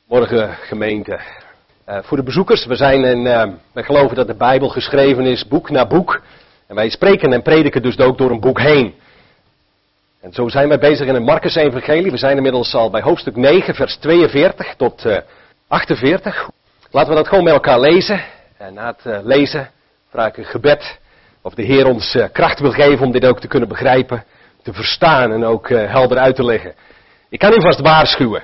Morgen gemeente. Voor de bezoekers, wij geloven dat de Bijbel geschreven is, boek na boek. En wij spreken en prediken dus ook door een boek heen. En zo zijn wij bezig in het Marcus-evangelie. We zijn inmiddels al bij hoofdstuk 9, vers 42 tot 48. Laten we dat gewoon met elkaar lezen. En na het lezen vraag ik een gebed of de Heer ons kracht wil geven om dit ook te kunnen begrijpen, te verstaan en ook helder uit te leggen. Ik kan u vast waarschuwen.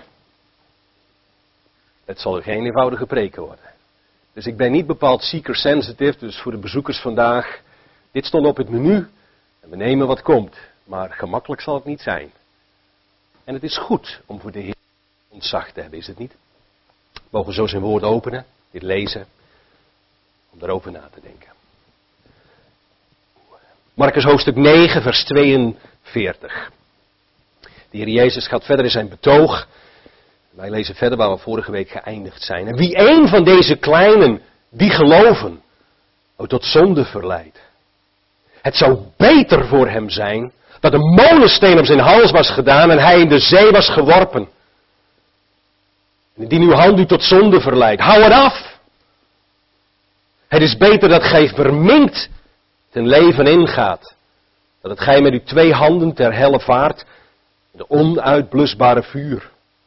Het zal geen eenvoudige preken worden. Dus ik ben niet bepaald seeker sensitive, dus voor de bezoekers vandaag, dit stond op het menu en we nemen wat komt. Maar gemakkelijk zal het niet zijn. En het is goed om voor de Heer ontzag te hebben, is het niet? We mogen zo zijn woord openen, dit lezen, om daarover na te denken. Marcus hoofdstuk 9, vers 42. De Heer Jezus gaat verder in zijn betoog. Wij lezen verder waar we vorige week geëindigd zijn. En wie een van deze kleinen, die geloven, tot zonde verleidt. Het zou beter voor hem zijn dat een molensteen op zijn hals was gedaan en hij in de zee was geworpen. En indien uw hand u tot zonde verleidt, hou het af. Het is beter dat gij verminkt ten leven ingaat, dat gij met uw 2 handen ter helle vaart, de onuitblusbare vuur.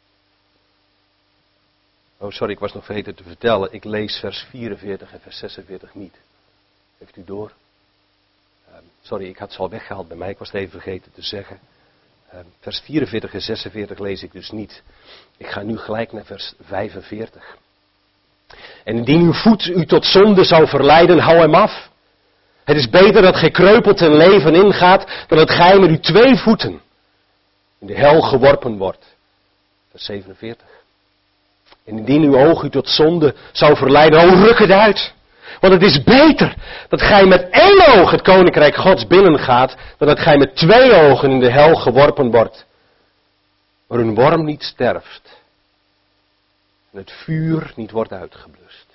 Oh, sorry, ik was nog vergeten te vertellen. Ik lees vers 44 en vers 46 niet. Heeft u door? Sorry, ik had ze al weggehaald bij mij. Ik was het even vergeten te zeggen. Vers 44 en 46 lees ik dus niet. Ik ga nu gelijk naar vers 45. En indien uw voet u tot zonde zou verleiden, hou hem af. Het is beter dat gij kreupel ten leven ingaat, dan dat gij met uw 2 voeten in de hel geworpen wordt. Vers 47. En indien uw oog u tot zonde zou verleiden, ruk het uit. Want het is beter dat gij met 1 oog het koninkrijk Gods binnengaat, dan dat gij met 2 ogen in de hel geworpen wordt. Waar een worm niet sterft en het vuur niet wordt uitgeblust.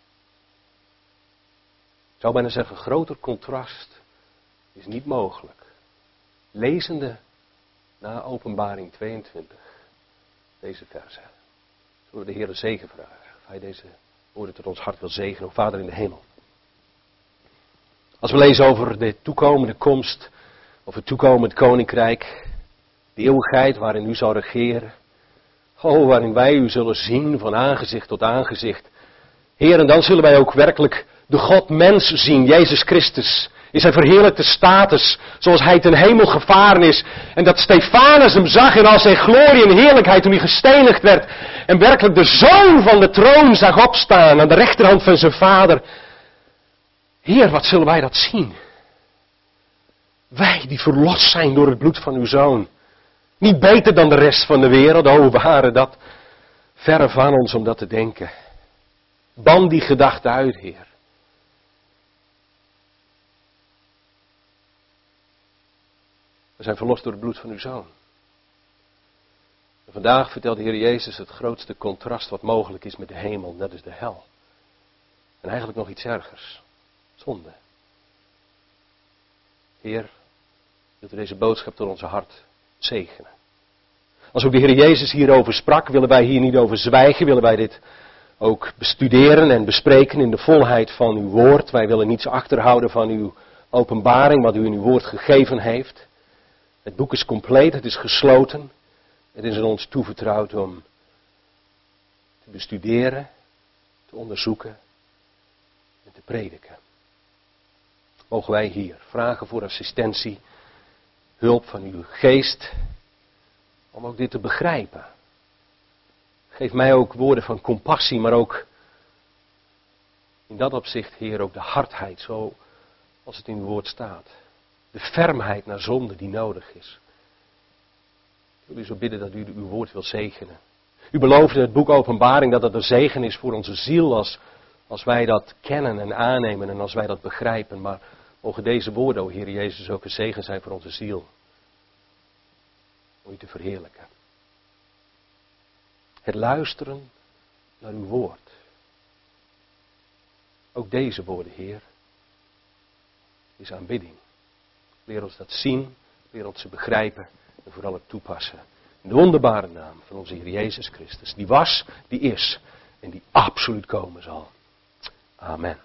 Ik zou bijna zeggen, groter contrast is niet mogelijk. Lezende na Openbaring 22, deze verse. Zullen we de Heer de zegen vragen. Of Hij deze woorden tot ons hart wil zegenen. O Vader in de hemel. Als we lezen over de toekomende komst. Of het toekomend koninkrijk. De eeuwigheid waarin u zal regeren. Oh, waarin wij u zullen zien van aangezicht tot aangezicht. Heer, en dan zullen wij ook werkelijk de God-mens zien. Jezus Christus. In zijn verheerlijkte status. Zoals hij ten hemel gevaren is. En dat Stefanus hem zag in al zijn glorie en heerlijkheid toen hij gestenigd werd. En werkelijk de zoon van de troon zag opstaan aan de rechterhand van zijn vader. Heer, wat zullen wij dat zien? Wij die verlost zijn door het bloed van uw zoon. Niet beter dan de rest van de wereld. O, waren dat verre van ons om dat te denken. Ban die gedachte uit, Heer. We zijn verlost door het bloed van uw zoon. En vandaag vertelt de Heer Jezus het grootste contrast wat mogelijk is met de hemel. Dat is de hel. En eigenlijk nog iets ergers. Zonde. Heer, wilt u deze boodschap door onze hart zegenen. Als ook de Heer Jezus hierover sprak, willen wij hier niet over zwijgen. Willen wij dit ook bestuderen en bespreken in de volheid van uw woord. Wij willen niets achterhouden van uw openbaring, wat u in uw woord gegeven heeft. Het boek is compleet, het is gesloten. Het is aan ons toevertrouwd om te bestuderen, te onderzoeken en te prediken. Mogen wij hier vragen voor assistentie, hulp van uw geest, om ook dit te begrijpen. Geef mij ook woorden van compassie, maar ook in dat opzicht, Heer, ook de hardheid, zo als het in uw woord staat. De fermheid naar zonde die nodig is. Ik wil u zo bidden dat u uw woord wil zegenen. U belooft in het boek Openbaring dat het een zegen is voor onze ziel als wij dat kennen en aannemen en als wij dat begrijpen. Maar mogen deze woorden, o Heer Jezus, ook een zegen zijn voor onze ziel. Om u te verheerlijken. Het luisteren naar uw woord. Ook deze woorden, Heer, is aanbidding. Leer ons dat zien, leer ons ze begrijpen en vooral het toepassen In de wonderbare naam van onze Heer Jezus Christus. Die was, die is en die absoluut komen zal. Amen.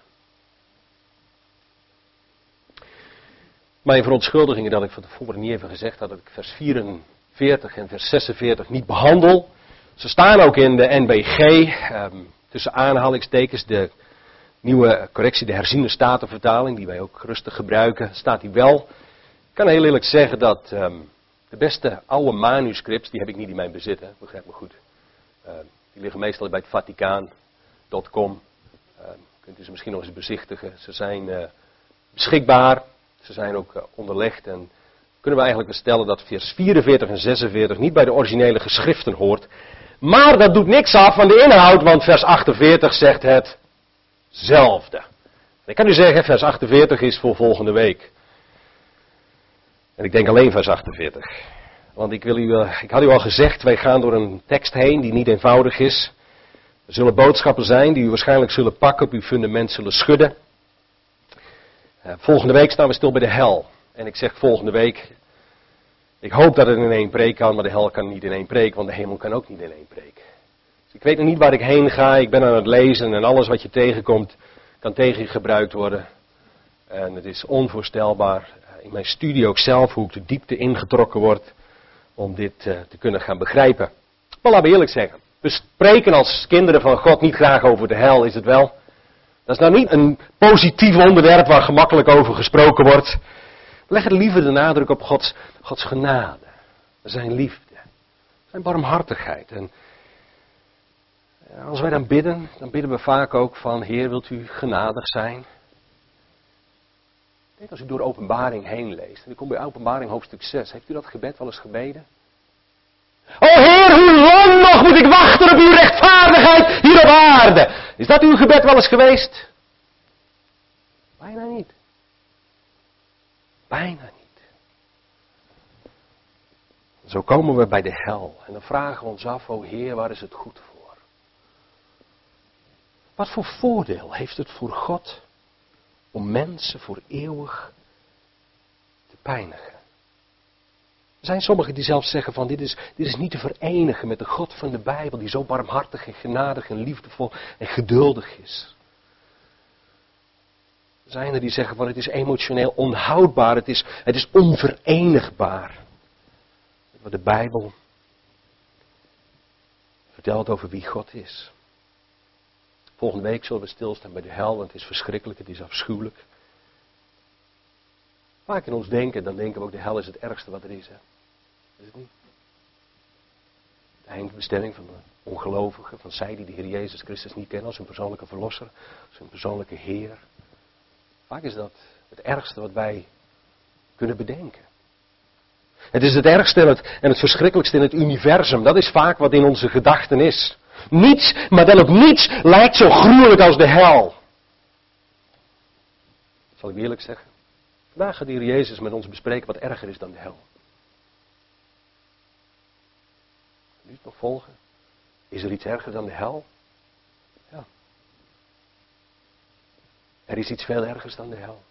Mijn verontschuldigingen dat ik van tevoren niet even gezegd had dat ik vers 44 en vers 46 niet behandel. Ze staan ook in de NBG, tussen aanhalingstekens, de nieuwe correctie, de herziene statenvertaling, die wij ook rustig gebruiken, staat die wel. Ik kan heel eerlijk zeggen dat de beste oude manuscripts, die heb ik niet in mijn bezit, begrijp me goed. Die liggen meestal bij het Vaticaan.com. Kunt u ze misschien nog eens bezichtigen. Ze zijn beschikbaar, ze zijn ook onderlegd en kunnen we eigenlijk stellen dat vers 44 en 46 niet bij de originele geschriften hoort. Maar dat doet niks af van de inhoud, want vers 48 zegt hetzelfde. Ik kan u zeggen, vers 48 is voor volgende week. En ik denk alleen vers 48. Want ik had u al gezegd, wij gaan door een tekst heen die niet eenvoudig is. Er zullen boodschappen zijn die u waarschijnlijk zullen pakken, op uw fundament zullen schudden. Volgende week staan we stil bij de hel. En ik zeg volgende week, ik hoop dat het in één preek kan, maar de hel kan niet in één preek, want de hemel kan ook niet in één preek. Dus ik weet nog niet waar ik heen ga, ik ben aan het lezen en alles wat je tegenkomt kan tegen je gebruikt worden. En het is onvoorstelbaar, in mijn studie ook zelf, hoe ik de diepte ingetrokken word om dit te kunnen gaan begrijpen. Maar laten we eerlijk zeggen, we spreken als kinderen van God niet graag over de hel, is het wel? Dat is nou niet een positief onderwerp waar gemakkelijk over gesproken wordt. We leggen liever de nadruk op Gods genade, zijn liefde, zijn barmhartigheid. En als wij dan bidden we vaak ook van, Heer, wilt u genadig zijn? Ik denk als u door Openbaring heen leest, en ik kom bij Openbaring hoofdstuk 6, heeft u dat gebed wel eens gebeden? O Heer, hoe lang nog moet ik wachten op uw rechtvaardigheid hier op aarde? Is dat uw gebed wel eens geweest? Bijna niet. Bijna niet. Zo komen we bij de hel en dan vragen we ons af, o Heer, waar is het goed voor? Wat voor voordeel heeft het voor God om mensen voor eeuwig te pijnigen? Er zijn sommigen die zelfs zeggen van dit is niet te verenigen met de God van de Bijbel die zo barmhartig en genadig en liefdevol en geduldig is. Er zijn er die zeggen van het is emotioneel onhoudbaar, het is onverenigbaar. Wat de Bijbel vertelt over wie God is. Volgende week zullen we stilstaan bij de hel, want het is verschrikkelijk, het is afschuwelijk. Vaak in ons denken, dan denken we ook de hel is het ergste wat er is. Hè? Is het niet? De eindbestemming van de ongelovigen, van zij die de Heer Jezus Christus niet kennen als hun persoonlijke verlosser, als hun persoonlijke Heer. Vaak is dat het ergste wat wij kunnen bedenken. Het is het ergste en het verschrikkelijkste in het universum. Dat is vaak wat in onze gedachten is. Niets, maar dan ook niets, lijkt zo gruwelijk als de hel. Zal ik eerlijk zeggen? Vandaag gaat de Heer Jezus met ons bespreken wat erger is dan de hel. Kunt u het nog volgen? Is er iets erger dan de hel? Ja. Er is iets veel ergers dan de hel.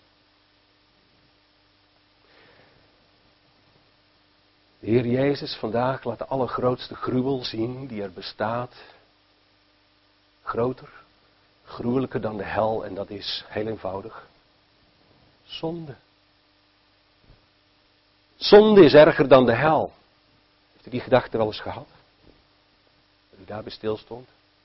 De Heer Jezus vandaag laat de allergrootste gruwel zien die er bestaat. Groter, gruwelijker dan de hel en dat is heel eenvoudig. Zonde. Zonde is erger dan de hel. Heeft u die gedachte wel eens gehad? Dat u daarbij stilstond?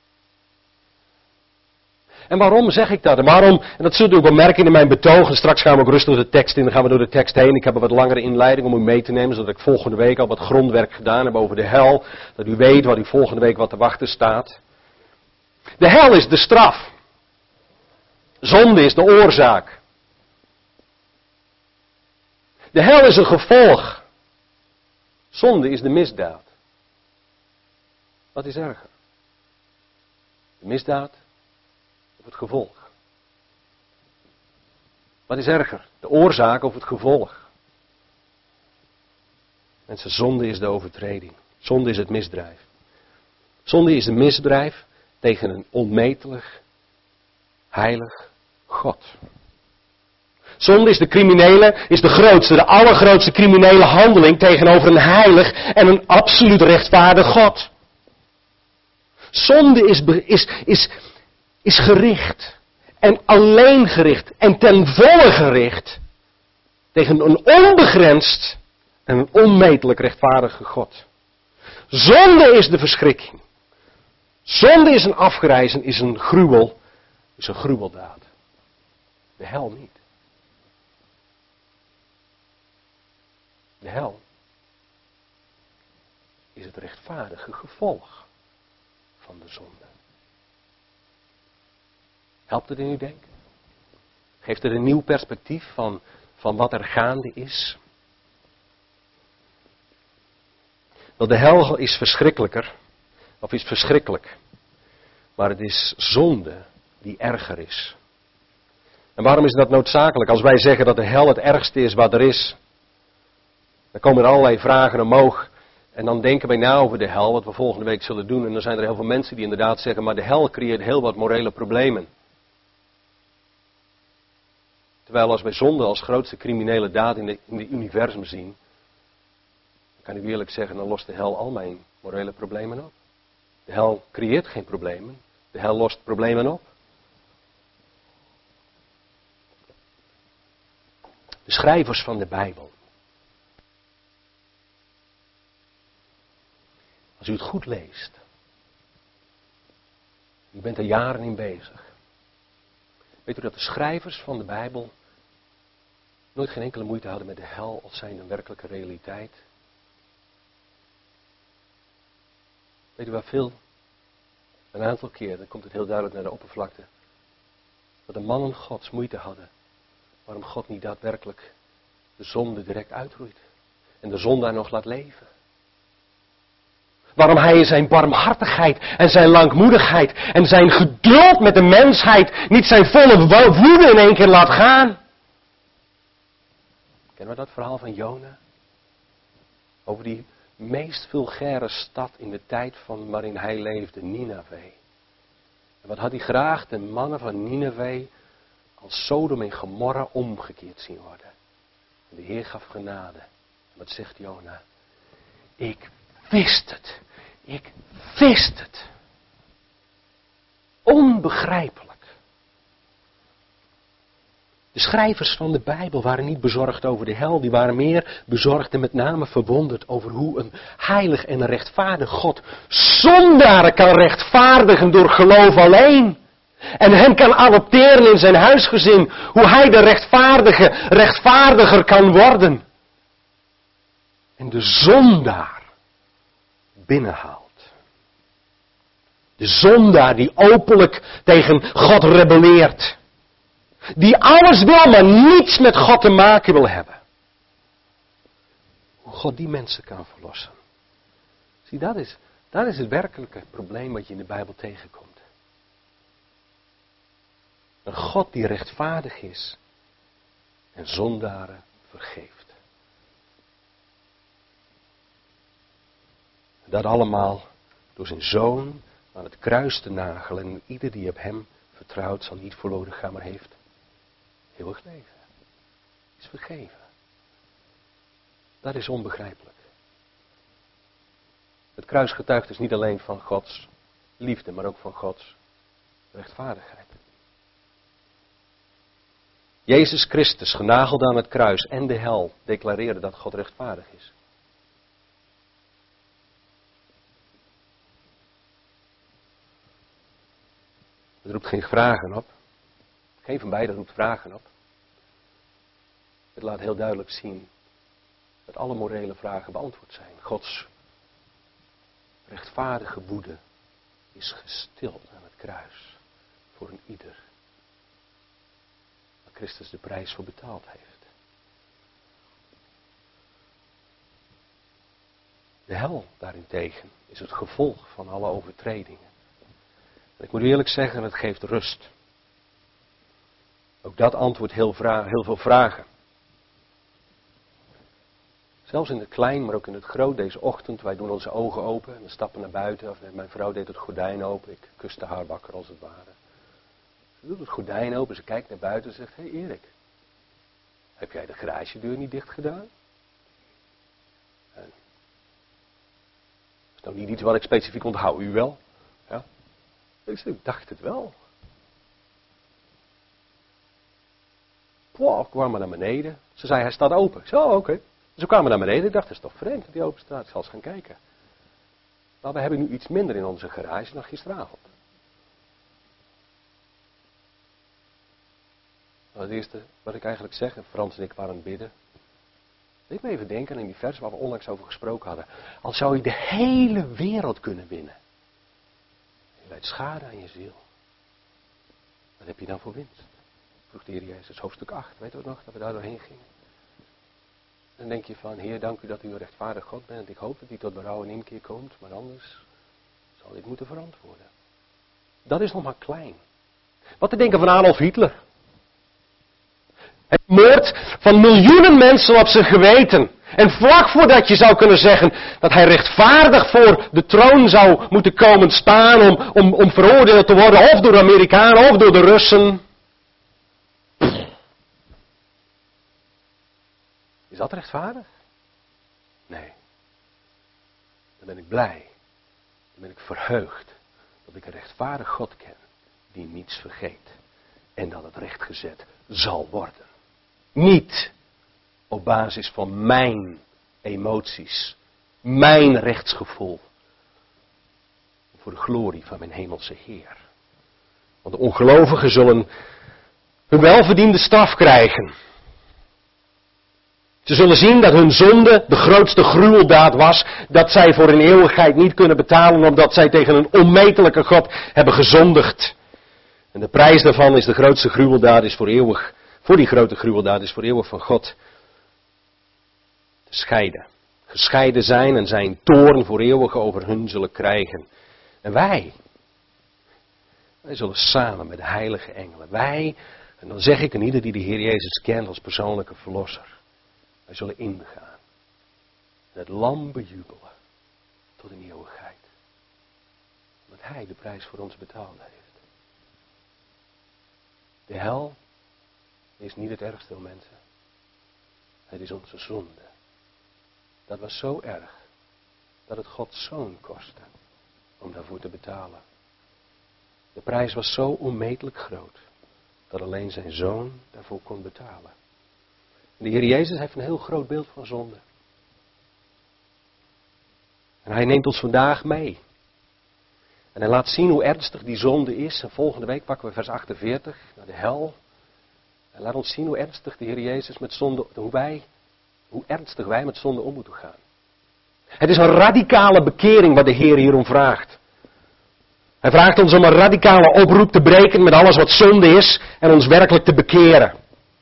En waarom zeg ik dat? En waarom, en dat zult u ook wel merken in mijn betoog, en straks gaan we ook rustig de tekst in, dan gaan we door de tekst heen. Ik heb een wat langere inleiding om u mee te nemen, zodat ik volgende week al wat grondwerk gedaan heb over de hel. Dat u weet wat u volgende week wat te wachten staat. De hel is de straf. Zonde is de oorzaak. De hel is een gevolg. Zonde is de misdaad. Wat is erger? De misdaad of het gevolg? Wat is erger? De oorzaak of het gevolg? Mensen, zonde is de overtreding. Zonde is het misdrijf. Zonde is een misdrijf tegen een onmetelijk, heilig God. Zonde is de grootste, de allergrootste criminele handeling tegenover een heilig en een absoluut rechtvaardig God. Zonde is gericht. En alleen gericht. En ten volle gericht. Tegen een onbegrensd en een onmetelijk rechtvaardige God. Zonde is de verschrikking. Zonde is een afgrijzen, is een gruwel. Is een gruweldaad. De hel niet. De hel is het rechtvaardige gevolg van de zonde. Helpt het in uw denken? Geeft het een nieuw perspectief van wat er gaande is? Wel, de hel is verschrikkelijker, of is verschrikkelijk. Maar het is zonde die erger is. En waarom is dat noodzakelijk? Als wij zeggen dat de hel het ergste is wat er is, dan komen er allerlei vragen omhoog. En dan denken wij na over de hel, wat we volgende week zullen doen. En dan zijn er heel veel mensen die inderdaad zeggen, maar de hel creëert heel wat morele problemen. Terwijl als wij zonde als grootste criminele daad in het universum zien, dan kan ik eerlijk zeggen, dan lost de hel al mijn morele problemen op. De hel creëert geen problemen, de hel lost problemen op. De schrijvers van de Bijbel. Als u het goed leest, u bent er jaren in bezig, weet u dat de schrijvers van de Bijbel nooit geen enkele moeite hadden met de hel als zijn een werkelijke realiteit? Weet u waar veel? Een aantal keer, dan komt het heel duidelijk naar de oppervlakte, dat de mannen Gods moeite hadden waarom God niet daadwerkelijk de zonde direct uitroeit en de zondaar nog laat leven. Waarom hij in zijn barmhartigheid en zijn langmoedigheid en zijn geduld met de mensheid niet zijn volle woede in één keer laat gaan. Kennen we dat verhaal van Jona? Over die meest vulgaire stad in de tijd waarin hij leefde, Nineve. En wat had hij graag de mannen van Nineve als Sodom en Gomorra omgekeerd zien worden. En de Heer gaf genade. En wat zegt Jona? Ik wist het. Ik wist het. Onbegrijpelijk. De schrijvers van de Bijbel waren niet bezorgd over de hel. Die waren meer bezorgd en met name verwonderd over hoe een heilig en een rechtvaardig God zondaren kan rechtvaardigen door geloof alleen. En hen kan adopteren in zijn huisgezin. Hoe hij de rechtvaardige rechtvaardiger kan worden. En de zondaar binnenhaalt. De zondaar die openlijk tegen God rebelleert. Die alles wil, maar niets met God te maken wil hebben. Hoe God die mensen kan verlossen. Zie, dat is het werkelijke probleem wat je in de Bijbel tegenkomt. Een God die rechtvaardig is en zondaren vergeeft. Dat allemaal door zijn zoon aan het kruis te nagelen. En ieder die op hem vertrouwt zal niet verloren gaan, maar heeft eeuwig leven. Is vergeven. Dat is onbegrijpelijk. Het kruis getuigt dus niet alleen van Gods liefde, maar ook van Gods rechtvaardigheid. Jezus Christus, genageld aan het kruis en de hel, declareerde dat God rechtvaardig is. Het roept geen vragen op. Geen van beiden roept vragen op. Het laat heel duidelijk zien dat alle morele vragen beantwoord zijn. Gods rechtvaardige woede is gestild aan het kruis voor een ieder. Waar Christus de prijs voor betaald heeft. De hel daarentegen is het gevolg van alle overtredingen. En ik moet eerlijk zeggen, het geeft rust. Ook dat antwoordt heel veel vragen. Zelfs in het klein, maar ook in het groot deze ochtend. Wij doen onze ogen open en we stappen naar buiten. Of mijn vrouw deed het gordijn open. Ik kuste haar wakker als het ware. Ze doet het gordijn open, ze kijkt naar buiten en zegt, hé Erik, Heb jij de garagedeur niet dicht gedaan? Dat is nou niet iets wat ik specifiek onthoud. U wel? Ja? Ik dacht het wel. Wow, we kwamen naar beneden. Ze zei, hij staat open. Ik zei, oh, oké. Dus we kwamen naar beneden. Ik dacht, dat is toch vreemd dat hij open staat. Ik zal eens gaan kijken. Maar we hebben nu iets minder in onze garage dan gisteravond. Het eerste wat ik eigenlijk zeg, en Frans en ik waren aan het bidden. Ik me even denken aan die vers waar we onlangs over gesproken hadden. Al zou je de hele wereld kunnen winnen. Je leidt schade aan je ziel. Wat heb je dan voor winst? Vroeg de Heer Jezus, hoofdstuk 8. Weet u nog, dat we daar doorheen gingen? Dan denk je van, Heer, dank u dat u een rechtvaardig God bent. Ik hoop dat u tot berouw en inkeer komt, maar anders zal ik moeten verantwoorden. Dat is nog maar klein. Wat te denken van Adolf Hitler? Het moord van miljoenen mensen op zijn geweten. En vlak voordat je zou kunnen zeggen dat hij rechtvaardig voor de troon zou moeten komen staan om veroordeeld te worden, of door de Amerikanen of door de Russen. Is dat rechtvaardig? Nee. Dan ben ik blij. Dan ben ik verheugd dat ik een rechtvaardig God ken die niets vergeet. En dat het rechtgezet zal worden. Niet op basis van mijn emoties, mijn rechtsgevoel. Voor de glorie van mijn hemelse Heer. Want de ongelovigen zullen hun welverdiende straf krijgen. Ze zullen zien dat hun zonde de grootste gruweldaad was, dat zij voor een eeuwigheid niet kunnen betalen, omdat zij tegen een onmetelijke God hebben gezondigd. En de prijs daarvan is de grootste gruweldaad, is voor eeuwig, voor die grote gruweldaad is voor eeuwig van God te scheiden. Gescheiden zijn en zijn toorn voor eeuwig over hun zullen krijgen. En wij zullen samen met de heilige engelen, wij, en dan zeg ik aan ieder die de Heer Jezus kent als persoonlijke verlosser. Wij zullen ingaan. En het lam bejubelen. Tot in eeuwigheid. Omdat hij de prijs voor ons betaald heeft. De hel is niet het ergste, mensen. Het is onze zonde. Dat was zo erg. Dat het Gods zoon kostte. Om daarvoor te betalen. De prijs was zo onmetelijk groot. Dat alleen zijn zoon daarvoor kon betalen. De Heer Jezus heeft een heel groot beeld van zonde. En hij neemt ons vandaag mee. En hij laat zien hoe ernstig die zonde is. En volgende week pakken we vers 48, naar de hel. En laat ons zien hoe ernstig de Heer Jezus met zonde, hoe ernstig wij met zonde om moeten gaan. Het is een radicale bekering wat de Heer hierom vraagt. Hij vraagt ons om een radicale oproep te breken met alles wat zonde is en ons werkelijk te bekeren.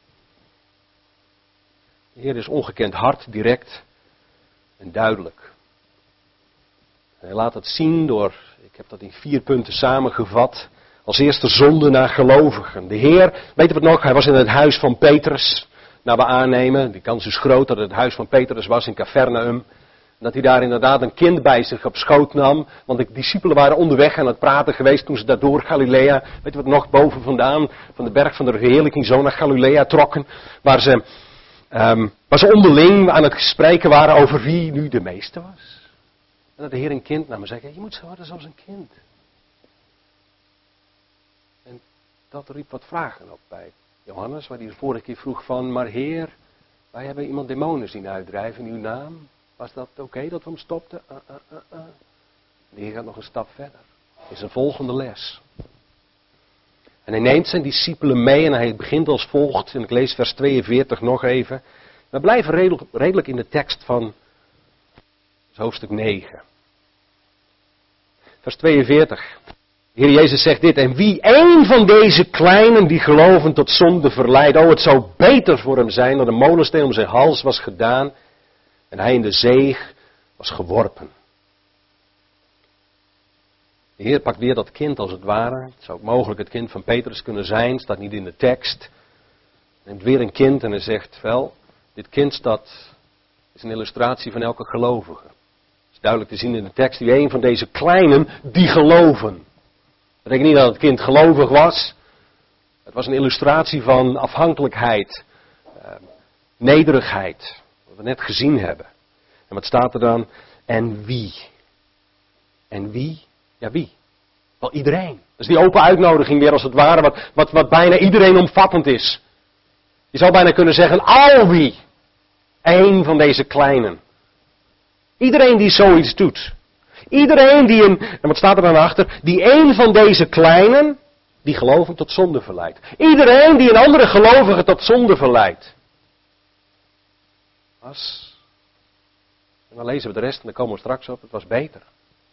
De Heer is ongekend hard, direct en duidelijk. En hij laat het zien door, ik heb dat in 4 punten samengevat, als eerste zonde naar gelovigen. De Heer, weten we het nog, hij was in het huis van Petrus, naar we aannemen. Die kans is groot dat het het huis van Petrus was in Capernaum. Dat hij daar inderdaad een kind bij zich op schoot nam. Want de discipelen waren onderweg aan het praten geweest toen ze daar door Galilea, weet je wat nog, boven vandaan, van de berg van de verheerlijking, zo naar Galilea trokken. Waar ze onderling aan het spreken waren over wie nu de meeste was. En dat de Heer een kind nam en zei, je moet zo worden zoals een kind. En dat riep wat vragen op bij Johannes, waar hij de vorige keer vroeg van, maar Heer, wij hebben iemand demonen zien uitdrijven in uw naam. Was dat oké dat we hem stopten? De Heer gaat nog een stap verder. Is een volgende les. En hij neemt zijn discipelen mee en hij begint als volgt. En ik lees vers 42 nog even. We blijven redelijk in de tekst van hoofdstuk 9. Vers 42. De Heer Jezus zegt dit. En wie één van deze kleinen die geloven tot zonde verleidt. Oh, het zou beter voor hem zijn dat een molensteen om zijn hals was gedaan. En hij in de zee was geworpen. De Heer pakt weer dat kind als het ware. Het zou ook mogelijk het kind van Petrus kunnen zijn. Staat niet in de tekst. Neemt weer een kind en hij zegt, wel, dit kind is een illustratie van elke gelovige. Het is duidelijk te zien in de tekst. Wie een van deze kleinen die geloven. Dat betekent niet dat het kind gelovig was. Het was een illustratie van afhankelijkheid. Nederigheid. Wat we net gezien hebben. En wat staat er dan? En wie? En wie? Ja, wie? Wel iedereen. Dat is die open uitnodiging weer als het ware, wat bijna iedereen omvattend is. Je zou bijna kunnen zeggen, al wie. Eén van deze kleinen. Iedereen die zoiets doet. Iedereen die en wat staat er dan achter? Die één van deze kleinen, die geloven tot zonde verleidt. Iedereen die een andere gelovige tot zonde verleidt. En dan lezen we de rest en dan komen we straks op. Het was beter.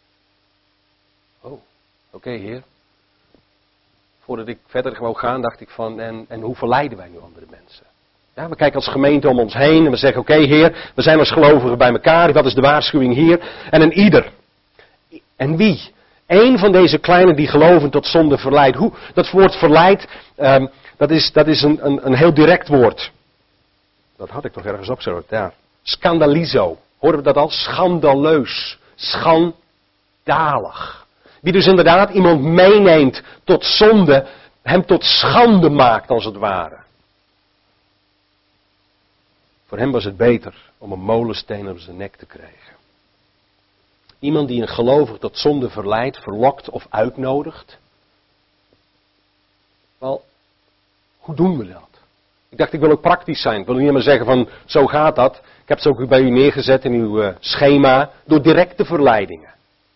Oh, oké, Heer. Voordat ik verder wou gaan, dacht ik van, en hoe verleiden wij nu andere mensen? Ja, we kijken als gemeente om ons heen en we zeggen, oké, Heer, we zijn als gelovigen bij elkaar, dat is de waarschuwing hier. En een ieder. En wie? Eén van deze kleinen die geloven tot zonde verleidt. Dat woord verleid, dat is een heel direct woord. Dat had ik toch ergens opgezocht, ja. Scandalizo. Horen we dat al? Schandaleus. Schandalig. Wie dus inderdaad iemand meeneemt tot zonde, hem tot schande maakt als het ware. Voor hem was het beter om een molensteen op zijn nek te krijgen. Iemand die een gelovige tot zonde verleidt, verlokt of uitnodigt. Wel, hoe doen we dat? Ik dacht, ik wil ook praktisch zijn. Ik wil niet maar zeggen van, zo gaat dat. Ik heb het ook bij u neergezet in uw schema. Door directe verleidingen.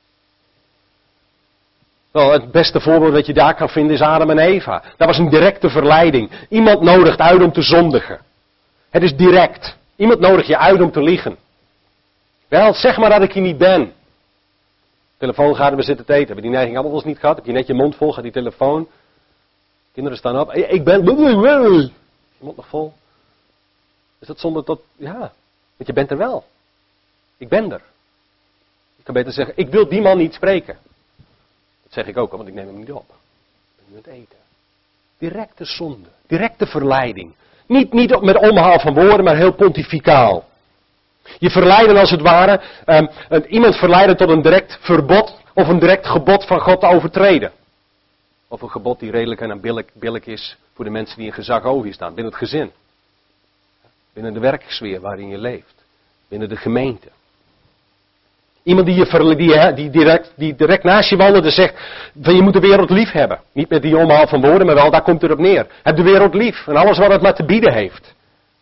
Wel, het beste voorbeeld dat je daar kan vinden is Adam en Eva. Dat was een directe verleiding. Iemand nodigt uit om te zondigen. Het is direct. Iemand nodigt je uit om te liegen. Wel, zeg maar dat ik hier niet ben. Telefoon gaat en we zitten te eten. Hebben die neiging allemaal wel eens niet gehad? Heb je net je mond vol, gaat die telefoon. Kinderen staan op. Ik ben... Je mond nog vol. Is dat zonder tot... Ja, want je bent er wel. Ik ben er. Je kan beter zeggen, ik wil die man niet spreken. Dat zeg ik ook, want ik neem hem niet op. Ik ben nu aan het eten. Directe zonde. Directe verleiding. Niet met omhaal van woorden, maar heel pontificaal. Je verleiden als het ware, iemand verleiden tot een direct verbod of een direct gebod van God te overtreden. Of een gebod die redelijk en billijk is voor de mensen die in gezag over je staan, binnen het gezin. Binnen de werksfeer waarin je leeft. Binnen de gemeente. Iemand die direct naast je wandelt en zegt, van je moet de wereld lief hebben. Niet met die omhaal van woorden, maar wel, daar komt het op neer. Heb de wereld lief en alles wat het maar te bieden heeft.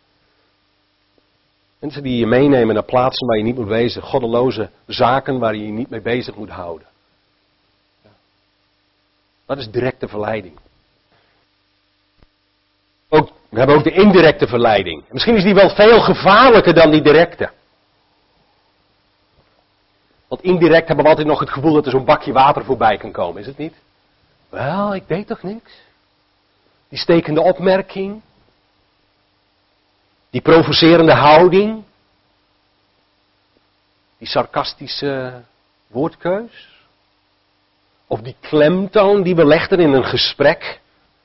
Mensen die je meenemen naar plaatsen waar je niet moet wezen. Goddeloze zaken waar je je niet mee bezig moet houden. Dat is directe verleiding. We hebben ook de indirecte verleiding. Misschien is die wel veel gevaarlijker dan die directe. Want indirect hebben we altijd nog het gevoel dat er zo'n bakje water voorbij kan komen, is het niet? Wel, ik deed toch niks? Die stekende opmerking. Die provocerende houding. Die sarcastische woordkeus. Of die klemtoon die we legden in een gesprek.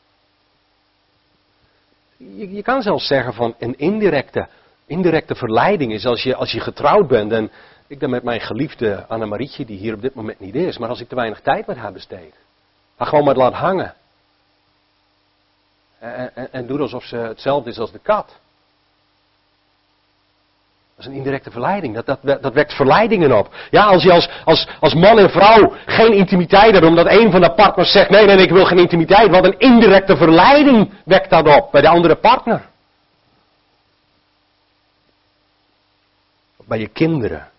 Je kan zelfs zeggen van een indirecte verleiding is als je getrouwd bent. En ik ben met mijn geliefde Annemarietje, die hier op dit moment niet is. Maar als ik te weinig tijd met haar besteed. Haar gewoon maar laat hangen. En doe alsof ze hetzelfde is als de kat. Dat is een indirecte verleiding. Dat wekt verleidingen op. Ja, als je als man en vrouw geen intimiteit hebben, omdat een van de partners zegt, nee, ik wil geen intimiteit. Wat een indirecte verleiding wekt dat op bij de andere partner. Of bij je kinderen.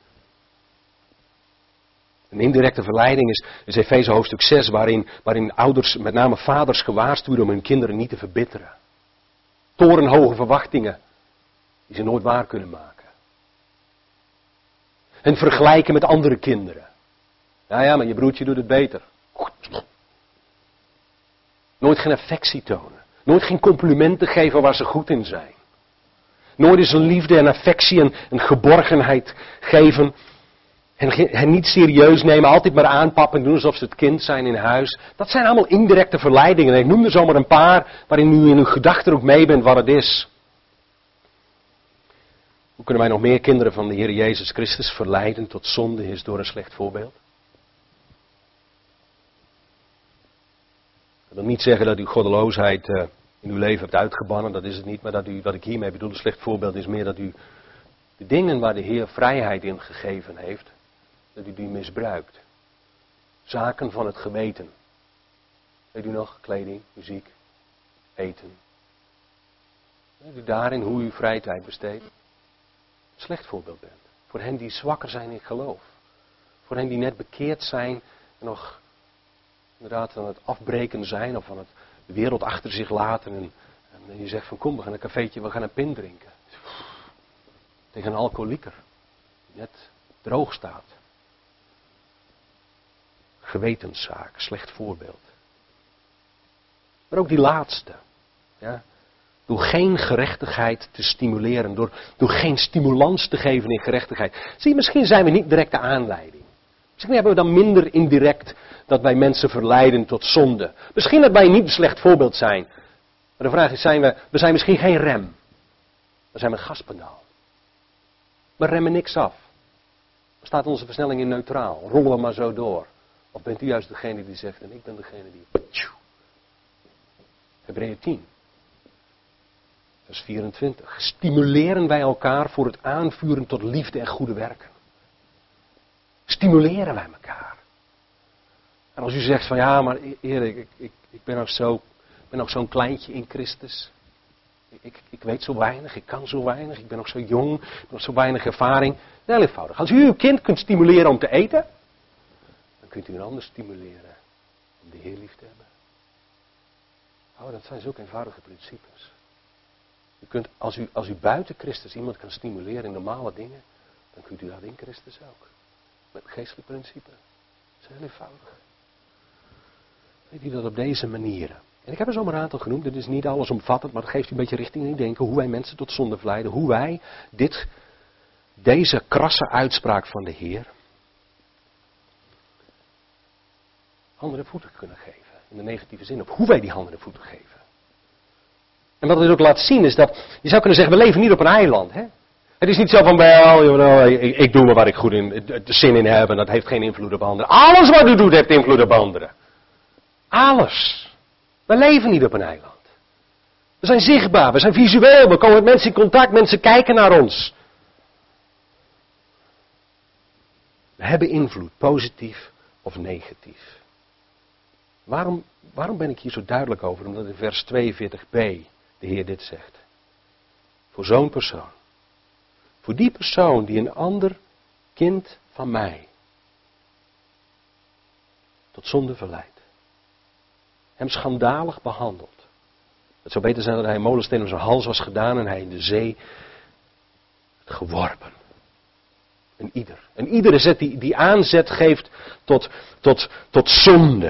Een indirecte verleiding is Efeze hoofdstuk 6, waarin ouders, met name vaders, gewaarschuwd om hun kinderen niet te verbitteren. Torenhoge verwachtingen die ze nooit waar kunnen maken. En vergelijken met andere kinderen. Ja, maar je broertje doet het beter. Nooit geen affectie tonen. Nooit geen complimenten geven waar ze goed in zijn. Nooit eens een liefde en affectie en een geborgenheid geven. En niet serieus nemen, altijd maar aanpappen en doen alsof ze het kind zijn in huis. Dat zijn allemaal indirecte verleidingen. En ik noem er zomaar een paar waarin u in uw gedachten ook mee bent wat het is. Hoe kunnen wij nog meer kinderen van de Heer Jezus Christus verleiden tot zonde is door een slecht voorbeeld? Dat wil niet zeggen dat uw goddeloosheid in uw leven hebt uitgebannen, dat is het niet. Maar dat u, wat ik hiermee bedoel, een slecht voorbeeld is meer dat u de dingen waar de Heer vrijheid in gegeven heeft, dat u die misbruikt. Zaken van het geweten. Weet u nog? Kleding, muziek, eten. Weet u daarin hoe u vrije tijd besteedt? Een slecht voorbeeld bent. Voor hen die zwakker zijn in geloof. Voor hen die net bekeerd zijn en nog inderdaad aan het afbreken zijn of aan het de wereld achter zich laten. En je zegt van kom, we gaan een cafeetje, we gaan een pint drinken. Tegen een alcoholieker. Die net droog staat. Gewetenszaak, slecht voorbeeld. Maar ook die laatste. Ja. Door geen gerechtigheid te stimuleren. Door geen stimulans te geven in gerechtigheid. Zie je, misschien zijn we niet direct de aanleiding. Misschien hebben we dan minder indirect dat wij mensen verleiden tot zonde. Misschien dat wij niet een slecht voorbeeld zijn. Maar de vraag is, we zijn misschien geen rem. We zijn een gaspedaal. We remmen niks af. Dan staat onze versnelling in neutraal. Rollen we maar zo door. Of bent u juist degene die zegt, en ik ben degene die... Hebreeën 10. Vers 24. Stimuleren wij elkaar voor het aanvuren tot liefde en goede werken. Stimuleren wij elkaar. En als u zegt van ja, maar Erik, ik ben nog zo'n kleintje in Christus. Ik weet zo weinig, ik kan zo weinig, ik ben nog zo jong, ik heb nog zo weinig ervaring. Heel eenvoudig. Als u uw kind kunt stimuleren om te eten, dan kunt u een ander stimuleren om de Heer lief te hebben. Oh, dat zijn zulke eenvoudige principes. U kunt, als u buiten Christus iemand kan stimuleren in normale dingen, dan kunt u dat in Christus ook. Met geestelijk principe. Dat is heel eenvoudig. Weet u dat op deze manieren. En ik heb er zomaar een aantal genoemd. Dit is niet allesomvattend, maar dat geeft u een beetje richting in het denken. Hoe wij mensen tot zonde verleiden. Hoe wij deze krasse uitspraak van de Heer handen en voeten kunnen geven. In de negatieve zin. Op hoe wij die handen en voeten geven. En wat het ook laat zien is dat, je zou kunnen zeggen, we leven niet op een eiland. Hè? Het is niet zo van, ik doe maar waar ik goed in, zin in heb en dat heeft geen invloed op anderen. Alles wat u doet heeft invloed op anderen. Alles. We leven niet op een eiland. We zijn zichtbaar, we zijn visueel, we komen met mensen in contact, mensen kijken naar ons. We hebben invloed, positief of negatief. Waarom ben ik hier zo duidelijk over? Omdat in vers 42b de Heer dit zegt. Voor zo'n persoon. Voor die persoon die een ander kind van mij tot zonde verleidt. Hem schandalig behandelt. Het zou beter zijn dat hij een molensteen om zijn hals was gedaan en hij in de zee had geworpen. Een iedere zet die aanzet geeft tot zonde.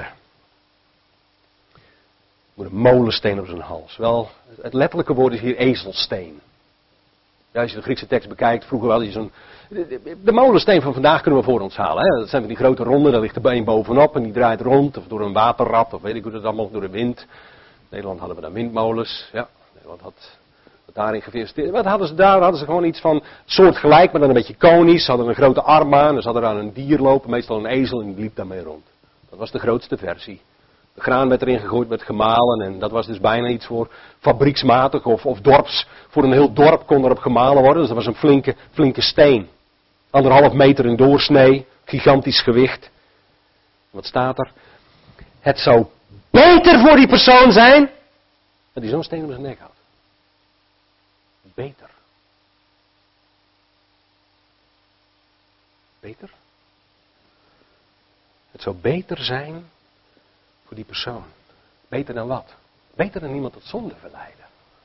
Moet een molensteen op zijn hals. Wel, het letterlijke woord is hier ezelsteen. Ja, als je de Griekse tekst bekijkt, vroeger had je zo'n... De molensteen van vandaag kunnen we voor ons halen. Hè? Dat zijn van die grote ronden, daar ligt er een bovenop en die draait rond. Of door een waterrad, of weet ik hoe dat allemaal, door de wind. In Nederland hadden we dan windmolens. Ja, Nederland had daarin geïnvesteerd. Wat hadden ze daar? Hadden ze gewoon iets van soortgelijk, maar dan een beetje konisch. Ze hadden een grote arm aan, en ze hadden aan een dier lopen, meestal een ezel, en die liep daarmee rond. Dat was de grootste versie. De graan werd erin gegooid, werd gemalen en dat was dus bijna iets voor fabrieksmatig of dorps. Voor een heel dorp kon erop gemalen worden, dus dat was een flinke steen. 1,5 meter in doorsnee, gigantisch gewicht. Wat staat er? Het zou beter voor die persoon zijn dat hij zo'n steen om zijn nek had. Beter. Beter? Het zou beter zijn voor die persoon. Beter dan wat? Beter dan iemand tot zonde verleiden.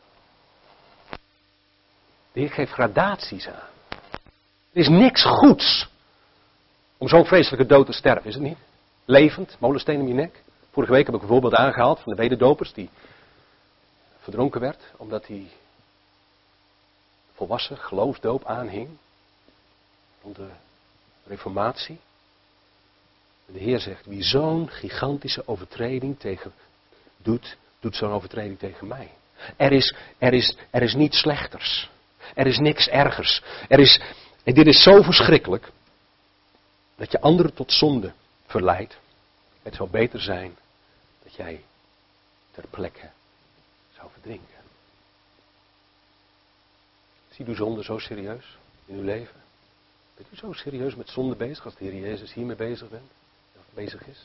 De Heer geeft gradaties aan. Er is niks goeds om zo'n vreselijke dood te sterven, is het niet? Levend, molensteen om je nek. Vorige week heb ik een voorbeeld aangehaald van de wederdopers die verdronken werd omdat hij volwassen geloofsdoop aanhing. Rond de reformatie. De Heer zegt, wie zo'n gigantische overtreding doet zo'n overtreding tegen mij. Er is niets slechters. Er is niks ergers. En dit is zo verschrikkelijk, dat je anderen tot zonde verleidt. Het zou beter zijn dat jij ter plekke zou verdrinken. Ziet u zonde zo serieus in uw leven? Bent u zo serieus met zonde bezig als de Heer Jezus hiermee bezig bent? Of bezig is?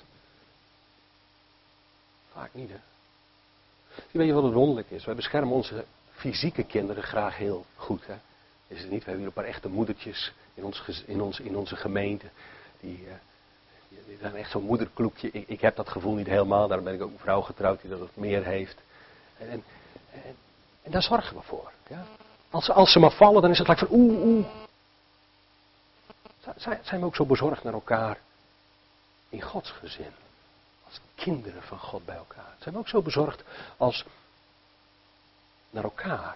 Vaak niet, hè? Weet je wat het wonderlijk is? Wij beschermen onze fysieke kinderen graag heel goed, hè? Is het niet? We hebben hier een paar echte moedertjes in onze gemeente. Die zijn echt zo'n moederkloekje. Ik heb dat gevoel niet helemaal. Daarom ben ik ook een vrouw getrouwd die dat wat meer heeft. En daar zorgen we voor. Ja? Als ze maar vallen, dan is het gelijk van oeh. Zijn we ook zo bezorgd naar elkaar in Gods gezin? Als kinderen van God bij elkaar. Zijn we ook zo bezorgd als naar elkaar?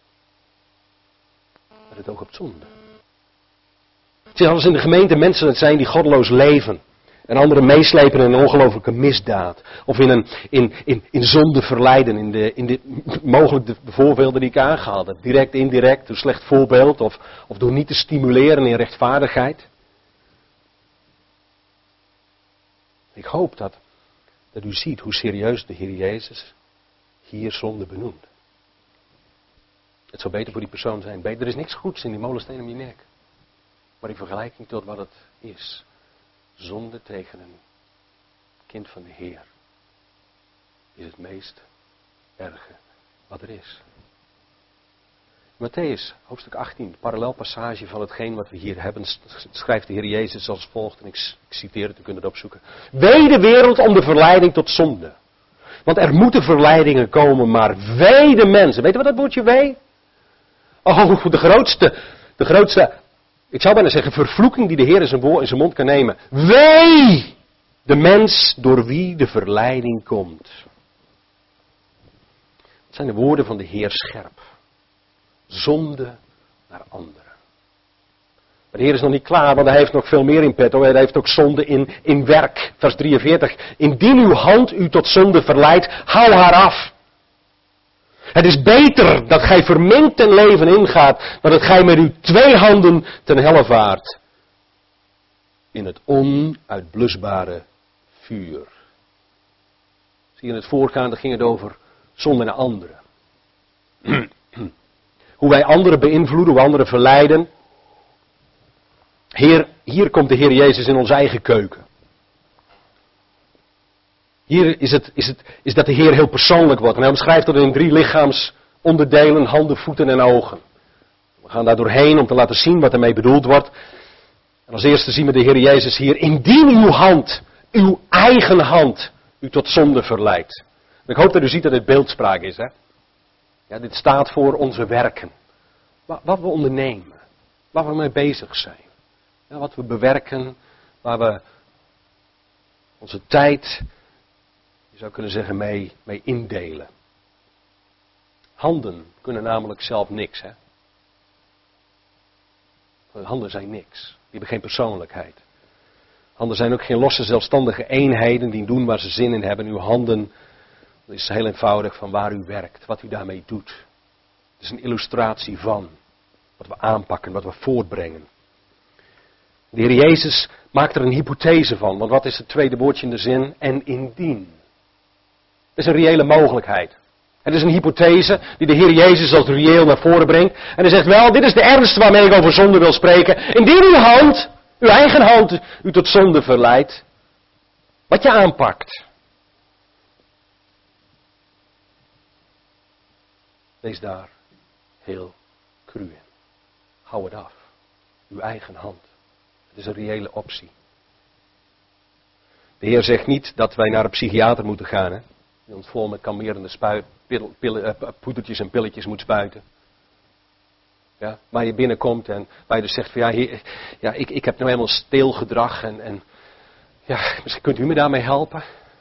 Met het oog op zonde. Het is als in de gemeente mensen zijn die goddeloos leven. En anderen meeslepen in een ongelofelijke misdaad. Of in zonde verleiden. Mogelijk de voorbeelden die ik aangehaald heb. Direct, indirect, door slecht voorbeeld. Of door niet te stimuleren in rechtvaardigheid. Ik hoop dat u ziet hoe serieus de Heer Jezus hier zonde benoemt. Het zou beter voor die persoon zijn. Er is niks goeds in die molensteen om je nek. Maar in vergelijking tot wat het is. Zonde tegen een kind van de Heer. Is het meest erge wat er is. Mattheüs, hoofdstuk 18, parallelpassage van hetgeen wat we hier hebben, schrijft de Heer Jezus als volgt, en ik citeer het, u kunt het opzoeken. Wee de wereld om de verleiding tot zonde. Want er moeten verleidingen komen, maar wee de mensen. Weet je wat dat woordje wee? Oh, de grootste, ik zou bijna zeggen, vervloeking die de Heer in zijn mond kan nemen. Wee de mens door wie de verleiding komt. Het zijn de woorden van de Heer scherp. Zonde naar anderen. Maar de Heer is nog niet klaar, want hij heeft nog veel meer in petto. Hij heeft ook zonde in werk. Vers 43. Indien uw hand u tot zonde verleidt, hou haar af. Het is beter dat gij verminkt ten leven ingaat, dan dat gij met uw 2 handen ten helle vaart. In het onuitblusbare vuur. Zie je in het voorgaande ging het over zonde naar anderen. Hoe wij anderen beïnvloeden, hoe anderen verleiden. Hier komt de Heer Jezus in onze eigen keuken. Hier is dat de Heer heel persoonlijk wordt. En hij omschrijft dat in 3 lichaamsonderdelen, handen, voeten en ogen. We gaan daar doorheen om te laten zien wat ermee bedoeld wordt. En als eerste zien we de Heer Jezus hier. Indien uw hand, uw eigen hand, u tot zonde verleidt. En ik hoop dat u ziet dat dit beeldspraak is, hè. Ja, dit staat voor onze werken. Wat we ondernemen. Waar we mee bezig zijn. Ja, wat we bewerken. Waar we onze tijd, je zou kunnen zeggen, mee indelen. Handen kunnen namelijk zelf niks. Hè? Handen zijn niks. Die hebben geen persoonlijkheid. Handen zijn ook geen losse zelfstandige eenheden die doen waar ze zin in hebben. Uw handen, dat is heel eenvoudig van waar u werkt. Wat u daarmee doet. Het is een illustratie van wat we aanpakken, wat we voortbrengen. De Heer Jezus maakt er een hypothese van. Want wat is het tweede woordje in de zin? En indien. Het is een reële mogelijkheid. Het is een hypothese die de Heer Jezus als reëel naar voren brengt. En hij zegt wel, dit is de ernst waarmee ik over zonde wil spreken. Indien uw hand, uw eigen hand, u tot zonde verleidt. Wat je aanpakt. Wees daar heel cru in. Hou het af. Uw eigen hand. Het is een reële optie. De Heer zegt niet dat wij naar een psychiater moeten gaan. Hè? Die ons vol met kalmerende poedertjes en pilletjes moet spuiten. Ja? Waar je binnenkomt en waar je dus zegt van ik heb nou helemaal steelgedrag en misschien kunt u me daarmee helpen.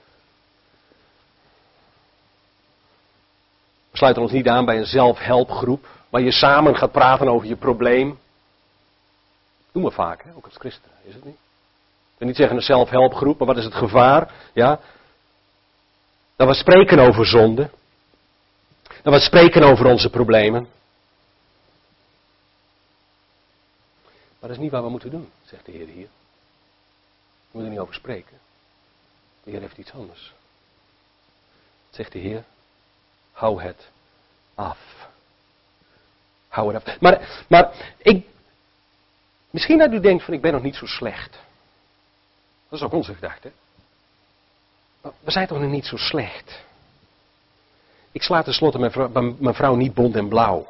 We sluiten ons niet aan bij een zelfhelpgroep waar je samen gaat praten over je probleem. Doen we vaak, hè? Ook als christenen, is het niet? Ik wil niet zeggen een zelfhelpgroep, maar wat is het gevaar? Ja? Dat we spreken over zonde. Dat we spreken over onze problemen. Maar dat is niet wat we moeten doen, zegt de Heer hier. We moeten er niet over spreken. De Heer heeft iets anders. Zegt de Heer, hou het af. Hou het af. Maar misschien dat u denkt van ik ben nog niet zo slecht. Dat is ook onze gedachte. Maar we zijn toch nog niet zo slecht. Ik sla tenslotte mijn vrouw niet bont en blauw.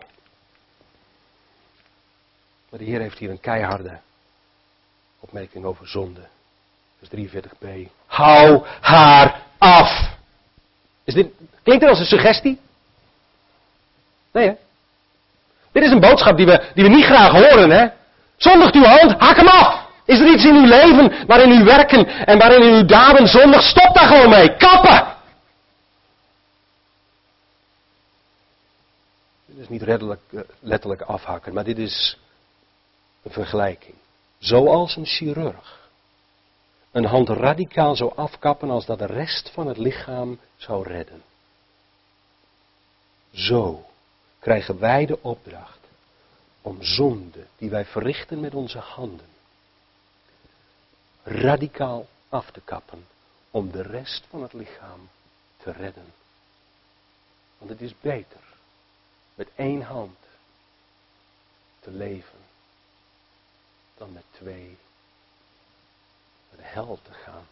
Maar de Heer heeft hier een keiharde opmerking over zonde. Dus 43b. Hou haar af. Klinkt dit als een suggestie? Nee hè? Dit is een boodschap die we niet graag horen hè. Zondigt uw hand, hak hem af. Is er iets in uw leven waarin u werken en waarin u uw daden zondigt? Stop daar gewoon mee. Kappen! Dit is niet letterlijk afhakken, maar dit is een vergelijking. Zoals een chirurg een hand radicaal zou afkappen als dat de rest van het lichaam zou redden. Zo krijgen wij de opdracht om zonde die wij verrichten met onze handen radicaal af te kappen om de rest van het lichaam te redden. Want het is beter met één hand te leven dan met twee naar de hel te gaan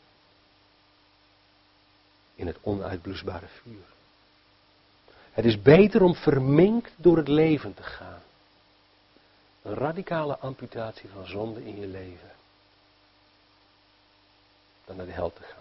in het onuitblusbare vuur. Het is beter om verminkt door het leven te gaan. Een radicale amputatie van zonde in je leven dan naar de hel te gaan.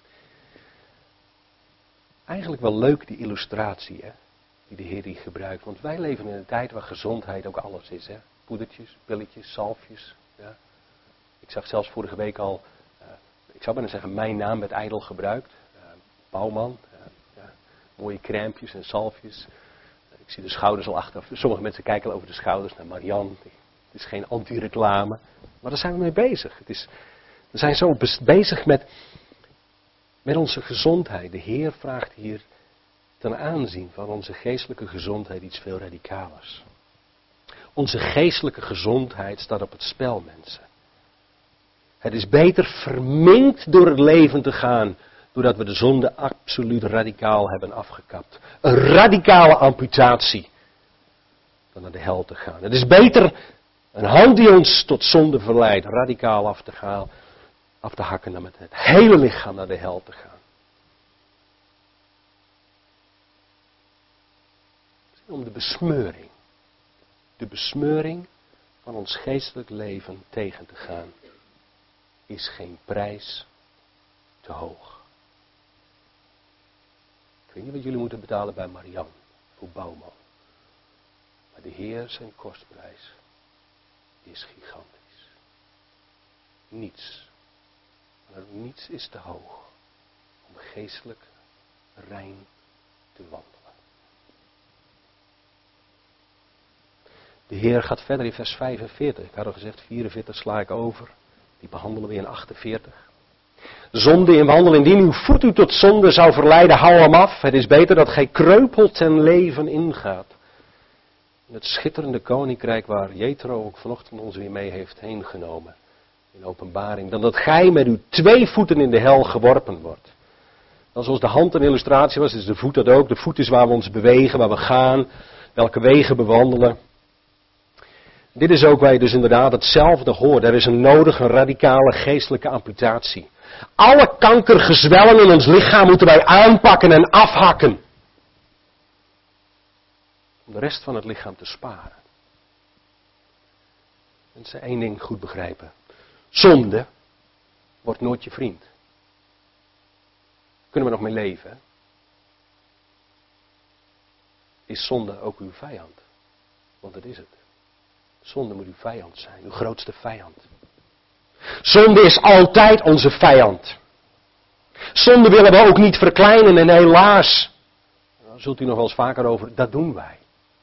Eigenlijk wel leuk die illustratie hè, die de Heer hier gebruikt. Want wij leven in een tijd waar gezondheid ook alles is. Hè. Poedertjes, pilletjes, zalfjes. Ja. Ik zag zelfs vorige week al, ik zou bijna zeggen, mijn naam werd ijdel gebruikt. Bouwman. Ja. Mooie crèmpjes en zalfjes. Ik zie de schouders al achter. Sommige mensen kijken al over de schouders naar Marian. Het is geen anti-reclame. Maar daar zijn we mee bezig. We zijn zo bezig met onze gezondheid. De Heer vraagt hier ten aanzien van onze geestelijke gezondheid iets veel radicalers. Onze geestelijke gezondheid staat op het spel, mensen. Het is beter verminkt door het leven te gaan, doordat we de zonde absoluut radicaal hebben afgekapt. Een radicale amputatie, dan naar de hel te gaan. Het is beter een hand die ons tot zonde verleidt, radicaal af te hakken dan met het hele lichaam naar de hel te gaan. Om de besmeuring. De besmeuring van ons geestelijk leven tegen te gaan. Is geen prijs te hoog. Ik weet niet wat jullie moeten betalen bij Marian. Voor Bouwman. Maar de Heer zijn kostprijs. Is gigantisch. Niets. Maar niets is te hoog. Om geestelijk rein te wandelen. De Heer gaat verder in vers 45. Ik had al gezegd, 44 sla ik over. Die behandelen we in 48. Zonde in wandel, indien uw voet u tot zonde zou verleiden, hou hem af. Het is beter dat gij kreupel ten leven ingaat. In het schitterende koninkrijk waar Jethro ook vanochtend ons weer mee heeft heen genomen. In openbaring. Dan dat gij met uw 2 voeten in de hel geworpen wordt. Dan zoals de hand een illustratie was, is de voet dat ook. De voet is waar we ons bewegen, waar we gaan. Welke wegen bewandelen. Dit is ook waar je dus inderdaad hetzelfde hoort. Er is een nodige radicale geestelijke amputatie. Alle kankergezwellen in ons lichaam moeten wij aanpakken en afhakken. Om de rest van het lichaam te sparen. Mensen, één ding goed begrijpen. Zonde wordt nooit je vriend. Kunnen we nog mee leven? Hè? Is zonde ook uw vijand? Want dat is het. Zonde moet uw vijand zijn, uw grootste vijand. Zonde is altijd onze vijand. Zonde willen we ook niet verkleinen en helaas, daar zult u nog wel eens vaker over, dat doen wij.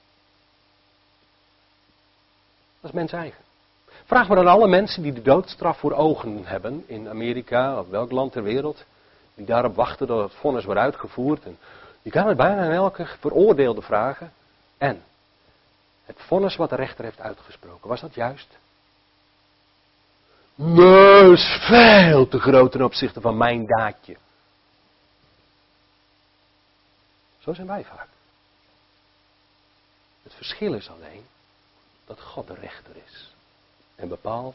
Dat is mens eigen. Vraag maar aan alle mensen die de doodstraf voor ogen hebben in Amerika of welk land ter wereld, die daarop wachten dat het vonnis wordt uitgevoerd. En je kan het bijna aan elke veroordeelde vragen. En het vonnis wat de rechter heeft uitgesproken, was dat juist? Nee, dat is veel te groot ten opzichte van mijn daadje. Zo zijn wij vaak. Het verschil is alleen dat God de rechter is. En bepaalt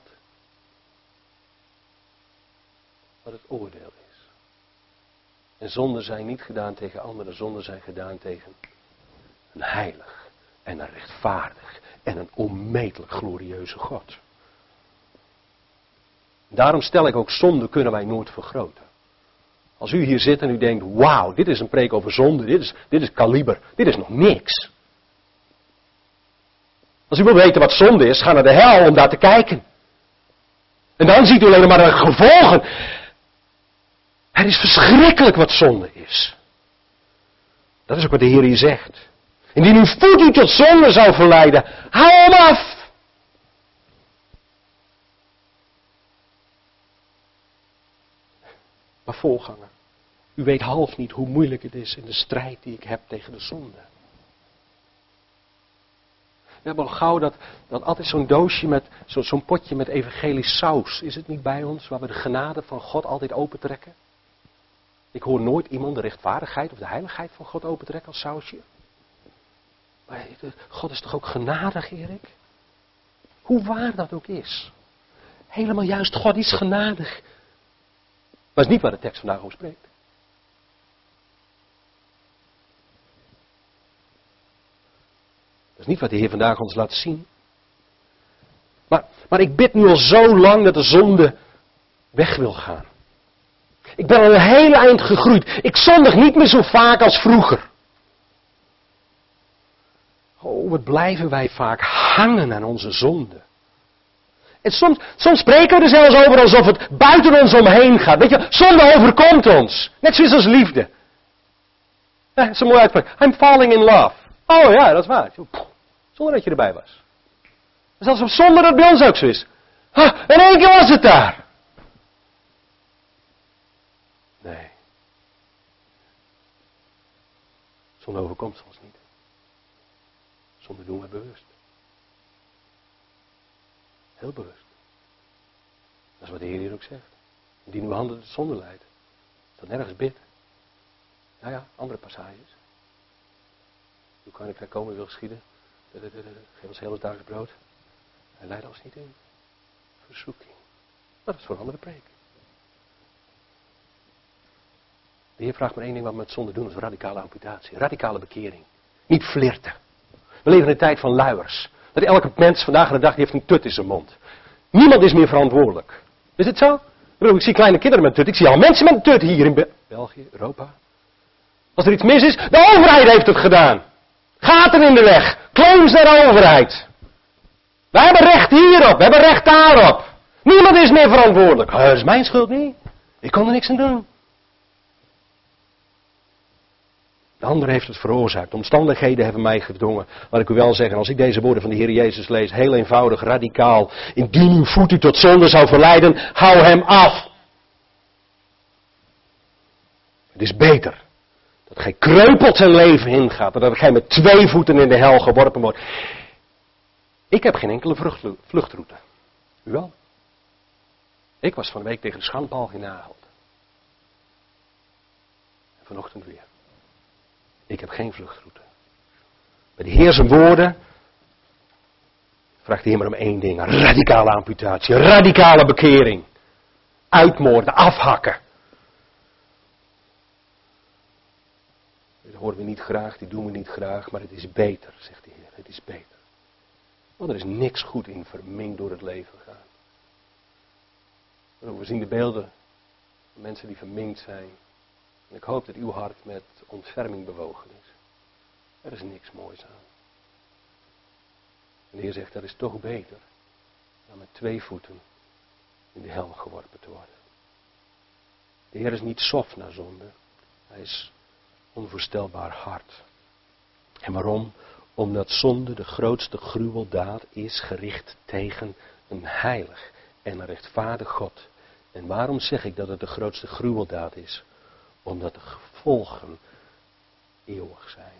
wat het oordeel is. En zonden zijn niet gedaan tegen anderen, zonden zijn gedaan tegen een heilig en een rechtvaardig en een onmetelijk glorieuze God. Daarom stel ik ook, zonde kunnen wij nooit vergroten. Als u hier zit en u denkt, wauw, dit is een preek over zonde, dit is kaliber, dit is nog niks. Als u wil weten wat zonde is, ga naar de hel om daar te kijken. En dan ziet u alleen maar de gevolgen. Het is verschrikkelijk wat zonde is. Dat is ook wat de Heer hier zegt. Indien uw voet u tot zonde zou verleiden, hou hem af. Maar voorganger, u weet half niet hoe moeilijk het is in de strijd die ik heb tegen de zonde. We hebben al gauw dat altijd zo'n doosje met, zo'n potje met evangelisch saus. Is het niet bij ons, waar we de genade van God altijd opentrekken? Ik hoor nooit iemand de rechtvaardigheid of de heiligheid van God opentrekken als sausje. Maar God is toch ook genadig, Erik? Hoe waar dat ook is. Helemaal juist, God is genadig. Maar dat is niet waar de tekst vandaag over spreekt. Dat is niet wat de Heer vandaag ons laat zien. Maar ik bid nu al zo lang dat de zonde weg wil gaan. Ik ben al een heel eind gegroeid. Ik zondig niet meer zo vaak als vroeger. Oh, wat blijven wij vaak hangen aan onze zonde. En soms spreken we er zelfs over alsof het buiten ons omheen gaat. Weet je, zonde overkomt ons. Net zoals als liefde. Dat is een mooie uitspraak. I'm falling in love. Oh ja, dat is waar. Zonder dat je erbij was. Het is alsof zonder dat bij ons ook zo is. In één keer was het daar. Nee. Zonde overkomt ons niet. Zonde doen we bewust. Heel bewust. Dat is wat de Heer hier ook zegt. Indien uw handen tot zonde leidt. Dat nergens bidt. Ja, andere passages. Hoe kan ik daar komen wil geschieden? Geef ons heel het dagelijks brood. En leid ons niet in verzoeking. Maar dat is voor een andere preek. De Heer vraagt maar één ding wat we met zonde doen. Dat is radicale amputatie. Radicale bekering. Niet flirten. We leven in een tijd van luiers. Dat elke mens vandaag de dag die heeft een tut in zijn mond. Niemand is meer verantwoordelijk. Is het zo? Ik zie kleine kinderen met tut. Ik zie al mensen met een tut hier in België, Europa. Als er iets mis is, de overheid heeft het gedaan. Gaat er in de weg. Claims naar de overheid. Wij hebben recht hierop. We hebben recht daarop. Niemand is meer verantwoordelijk. Dat is mijn schuld niet. Ik kon er niks aan doen. De ander heeft het veroorzaakt. De omstandigheden hebben mij gedwongen. Laat ik u wel zeggen, als ik deze woorden van de Heer Jezus lees, heel eenvoudig, radicaal. Indien uw voet u tot zonde zou verleiden, hou hem af. Het is beter dat gij kreupeld zijn leven ingaat, dan dat gij met 2 voeten in de hel geworpen wordt. Ik heb geen enkele vluchtroute. U wel? Ik was van de week tegen de schandpaal genageld. En vanochtend weer. Ik heb geen vluchtroute. Bij de Heer zijn woorden vraagt de Heer maar om één ding. Radicale amputatie, radicale bekering. Uitmoorden, afhakken. Dat horen we niet graag, die doen we niet graag, maar het is beter, zegt de Heer. Het is beter. Want er is niks goed in vermengd door het leven gaan. We zien de beelden van mensen die verminkt zijn. En ik hoop dat uw hart met ontferming bewogen is. Er is niks moois aan. En de Heer zegt, dat is toch beter dan met 2 voeten in de hel geworpen te worden. De Heer is niet soft naar zonde. Hij is onvoorstelbaar hard. En waarom? Omdat zonde de grootste gruweldaad is gericht tegen een heilig en een rechtvaardig God. En waarom zeg ik dat het de grootste gruweldaad is? Omdat de gevolgen eeuwig zijn.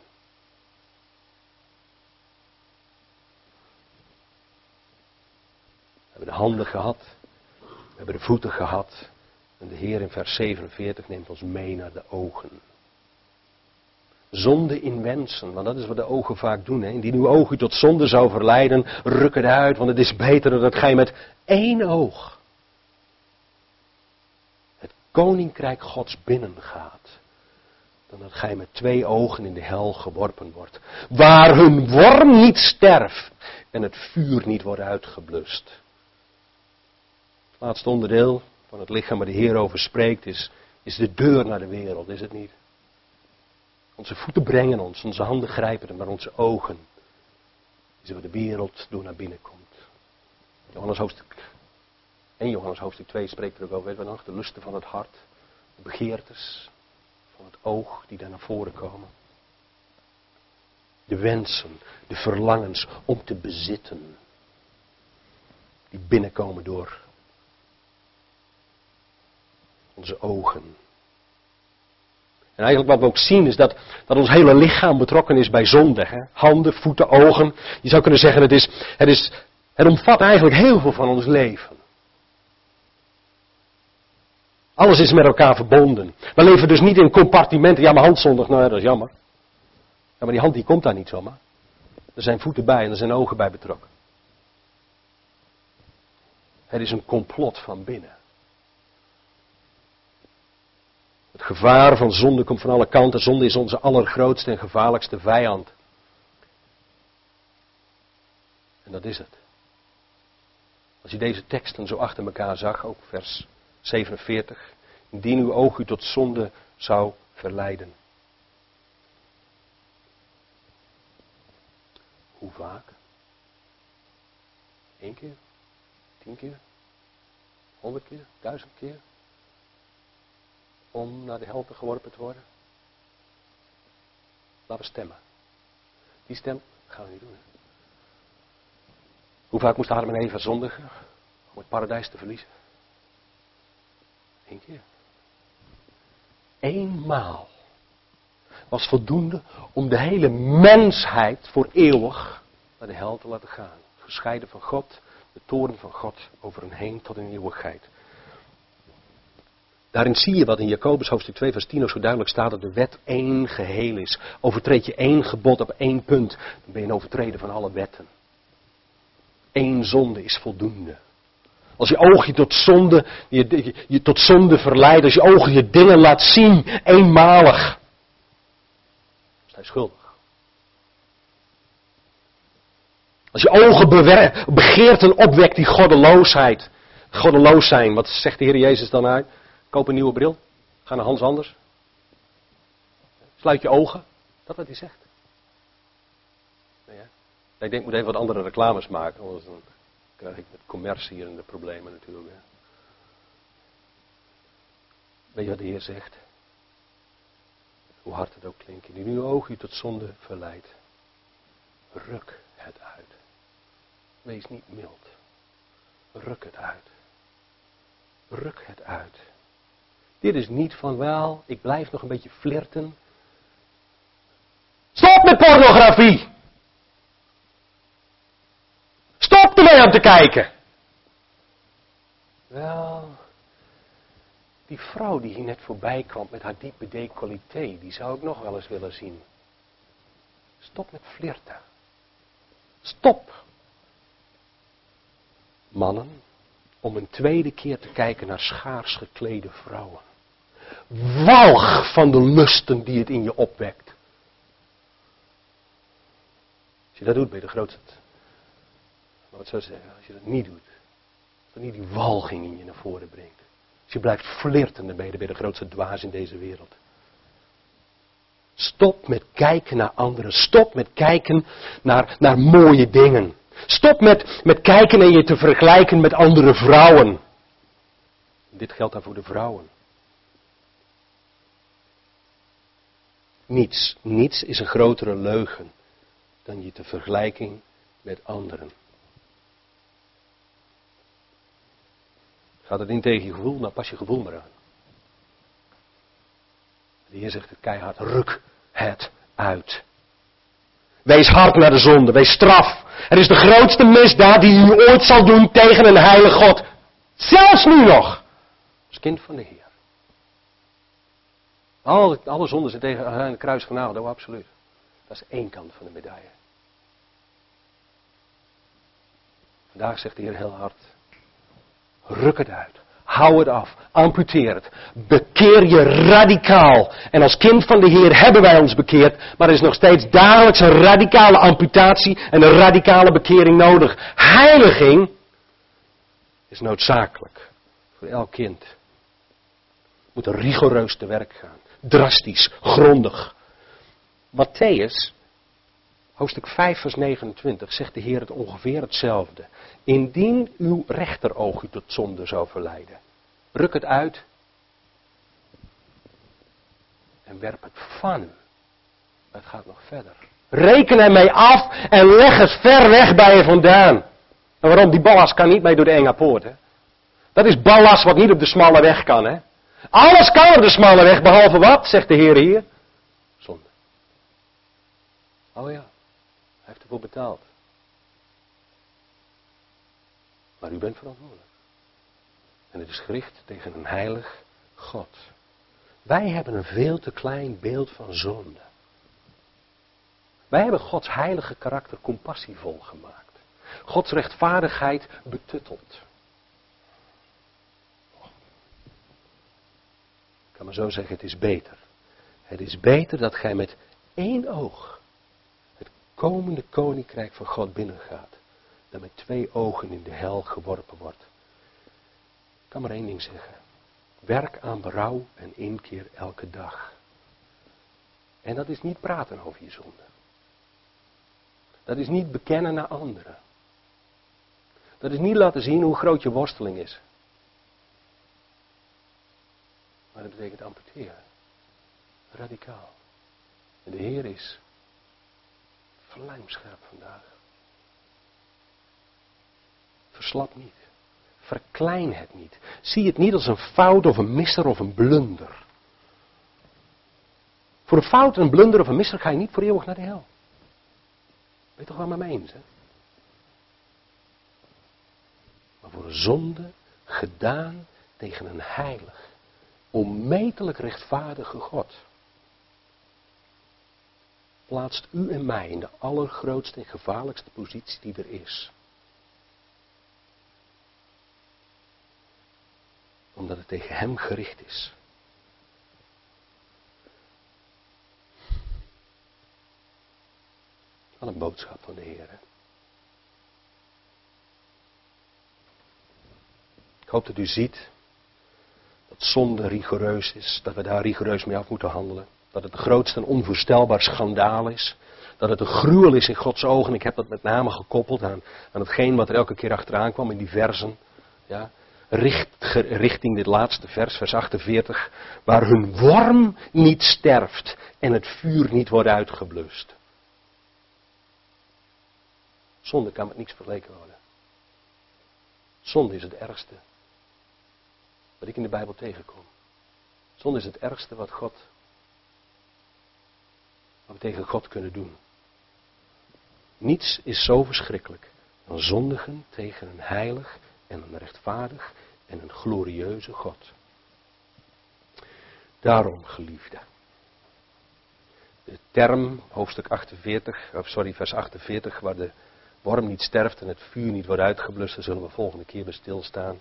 We hebben de handen gehad. We hebben de voeten gehad. En de Heer in vers 47 neemt ons mee naar de ogen. Zonde in wensen, want dat is wat de ogen vaak doen. Hè. Indien uw oog u tot zonde zou verleiden, ruk het uit, want het is beter dat gij met één oog het koninkrijk Gods binnengaat, dan dat gij met 2 ogen in de hel geworpen wordt. Waar hun worm niet sterft en het vuur niet wordt uitgeblust. Het laatste onderdeel van het lichaam waar de Heer over spreekt is de deur naar de wereld, is het niet? Onze voeten brengen ons, onze handen grijpen hem, maar onze ogen is waar de wereld door naar binnen komt. Johannes hoofdstuk 2 spreekt er ook over, weet je nog? De lusten van het hart, de begeertes van het oog die daar naar voren komen. De wensen, de verlangens om te bezitten, die binnenkomen door onze ogen. En eigenlijk wat we ook zien is dat ons hele lichaam betrokken is bij zonde. Hè? Handen, voeten, ogen. Je zou kunnen zeggen, het omvat eigenlijk heel veel van ons leven. Alles is met elkaar verbonden. We leven dus niet in compartimenten. Ja, mijn hand zondigt, nou ja, dat is jammer. Ja, maar die hand die komt daar niet zomaar. Er zijn voeten bij en er zijn ogen bij betrokken. Het is een complot van binnen. Het gevaar van zonde komt van alle kanten. Zonde is onze allergrootste en gevaarlijkste vijand. En dat is het. Als je deze teksten zo achter elkaar zag, ook vers 47. Indien uw oog u tot zonde zou verleiden. Hoe vaak? 1 keer? 10 keer? 100 keer? 1000 keer? Om naar de hel te geworpen te worden? Laten we stemmen. Die stem gaan we niet doen. Hoe vaak moest Adam en Eva zondigen om het paradijs te verliezen? 1 keer. Eenmaal was voldoende om de hele mensheid voor eeuwig naar de hel te laten gaan. Gescheiden van God, de toorn van God over hen heen tot in eeuwigheid. Daarin zie je wat in Jacobus hoofdstuk 2 vers 10 ook zo duidelijk staat, dat de wet één geheel is. Overtreed je 1 gebod op 1 punt, dan ben je een overtreden van alle wetten. 1 zonde is voldoende. Als je oog je tot zonde verleidt, als je ogen je dingen laat zien, eenmalig, is hij schuldig. Als je ogen begeerten opwekt die goddeloosheid, goddeloos zijn, wat zegt de Heer Jezus dan uit? Koop een nieuwe bril, ga naar Hans Anders. Sluit je ogen, dat wat hij zegt. Nee, hè? Ik denk, ik moet even wat andere reclames maken, anders dan krijg ik met commercie hier en de problemen natuurlijk. Hè. Weet je wat de Heer zegt? Hoe hard het ook klinkt. Die nu oog u tot zonde verleidt. Ruk het uit. Wees niet mild. Ruk het uit. Ruk het uit. Dit is niet van wel, ik blijf nog een beetje flirten. Stop met pornografie! Stop ermee om te kijken! Wel, die vrouw die hier net voorbij kwam met haar diepe decolleté, die zou ik nog wel eens willen zien. Stop met flirten. Stop. Mannen, om een tweede keer te kijken naar schaars geklede vrouwen. Walg van de lusten die het in je opwekt. Als je dat doet, ben je de grootste. Maar wat zou ik zeggen, als je dat niet doet, als dat niet die walging in je naar voren brengt. Als je blijft flirten, dan ben je de grootste dwaas in deze wereld. Stop met kijken naar anderen. Stop met kijken naar mooie dingen. Stop met kijken en je te vergelijken met andere vrouwen. Dit geldt dan voor de vrouwen. Niets is een grotere leugen dan je te vergelijken met anderen. Gaat het in tegen je gevoel? Nou, pas je gevoel maar aan. De Heer zegt het keihard, ruk het uit. Wees hard naar de zonde, wees straf. Het is de grootste misdaad die u ooit zal doen tegen een heilige God. Zelfs nu nog. Als kind van de Heer. Alle zonden zijn tegen aan het kruis genageld, oh absoluut. Dat is één kant van de medaille. Vandaag zegt de Heer heel hard. Ruk het uit. Hou het af. Amputeer het. Bekeer je radicaal. En als kind van de Heer hebben wij ons bekeerd. Maar er is nog steeds dagelijks een radicale amputatie en een radicale bekering nodig. Heiliging is noodzakelijk voor elk kind. Moet rigoureus te werk gaan. Drastisch, grondig. Mattheüs, hoofdstuk 5 vers 29, zegt de Heer het ongeveer hetzelfde. Indien uw rechteroog u tot zonde zou verleiden, ruk het uit en werp het van u. Het gaat nog verder. Reken ermee af en leg het ver weg bij je vandaan. En waarom? Die ballast kan niet mee door de enge poort. Hè? Dat is ballast wat niet op de smalle weg kan. Hè? Alles kan op de smalle weg, behalve wat, zegt de Heer hier? Zonde. Oh ja, hij heeft ervoor betaald. Maar u bent verantwoordelijk. En het is gericht tegen een heilig God. Wij hebben een veel te klein beeld van zonde. Wij hebben Gods heilige karakter compassievol gemaakt. Gods rechtvaardigheid betutteld. Ik kan maar zo zeggen, het is beter. Het is beter dat gij met één oog het komende koninkrijk van God binnengaat. Dan met 2 ogen in de hel geworpen wordt. Ik kan maar één ding zeggen. Werk aan berouw en inkeer elke dag. En dat is niet praten over je zonde. Dat is niet bekennen naar anderen. Dat is niet laten zien hoe groot je worsteling is. Maar dat betekent amputeren. Radicaal. En de Heer is vlijmscherp vandaag. Verslap niet. Verklein het niet. Zie het niet als een fout of een misser of een blunder. Voor een fout, een blunder of een misser ga je niet voor eeuwig naar de hel. Ben je toch wel met me eens, hè? Maar voor een zonde gedaan tegen een heilig, onmetelijk rechtvaardige God, plaatst u en mij in de allergrootste en gevaarlijkste positie die er is. Omdat het tegen hem gericht is. Wat een boodschap van de Heer. Hè? Ik hoop dat u ziet dat zonde rigoureus is. Dat we daar rigoureus mee af moeten handelen. Dat het de grootste en onvoorstelbaar schandaal is. Dat het een gruwel is in Gods ogen. Ik heb dat met name gekoppeld aan hetgeen wat er elke keer achteraan kwam in die versen. Ja. Richting dit laatste vers, vers 48. Waar hun worm niet sterft en het vuur niet wordt uitgeblust. Zonde kan met niks vergeleken worden. Zonde is het ergste wat ik in de Bijbel tegenkom. Zonde is het ergste wat we tegen God kunnen doen. Niets is zo verschrikkelijk dan zondigen tegen een heilig en een rechtvaardig en een glorieuze God. Daarom, geliefde. De term, hoofdstuk vers 48, waar de worm niet sterft en het vuur niet wordt uitgeblust, daar zullen we volgende keer bij stilstaan.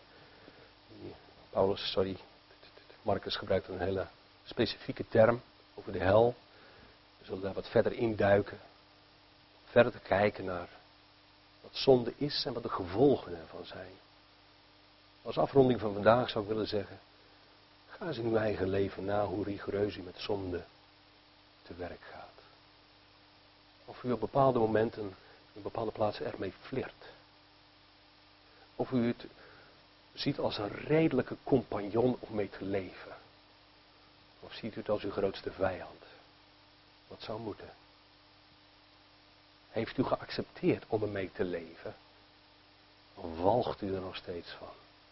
Marcus gebruikt een hele specifieke term over de hel. We zullen daar wat verder induiken. Verder te kijken naar wat zonde is en wat de gevolgen ervan zijn. Als afronding van vandaag zou ik willen zeggen, ga eens in uw eigen leven na hoe rigoureus u met zonde te werk gaat. Of u op bepaalde momenten, in bepaalde plaatsen ermee flirt. Of u het ziet als een redelijke compagnon om mee te leven. Of ziet u het als uw grootste vijand. Wat zou moeten? Heeft u geaccepteerd om ermee te leven? Of walgt u er nog steeds van?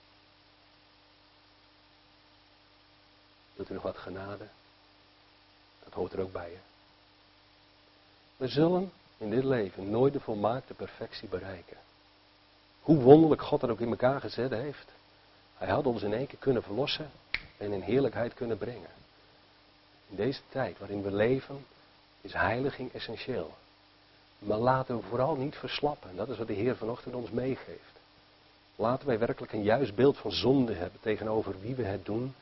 Wilt u nog wat genade? Dat hoort er ook bij, hè? We zullen in dit leven nooit de volmaakte perfectie bereiken. Hoe wonderlijk God dat ook in elkaar gezet heeft. Hij had ons in één keer kunnen verlossen en in heerlijkheid kunnen brengen. deze tijd waarin we leven, is heiliging essentieel. Maar laten we vooral niet verslappen. En dat is wat de Heer vanochtend ons meegeeft. Laten wij werkelijk een juist beeld van zonde hebben tegenover wie we het doen.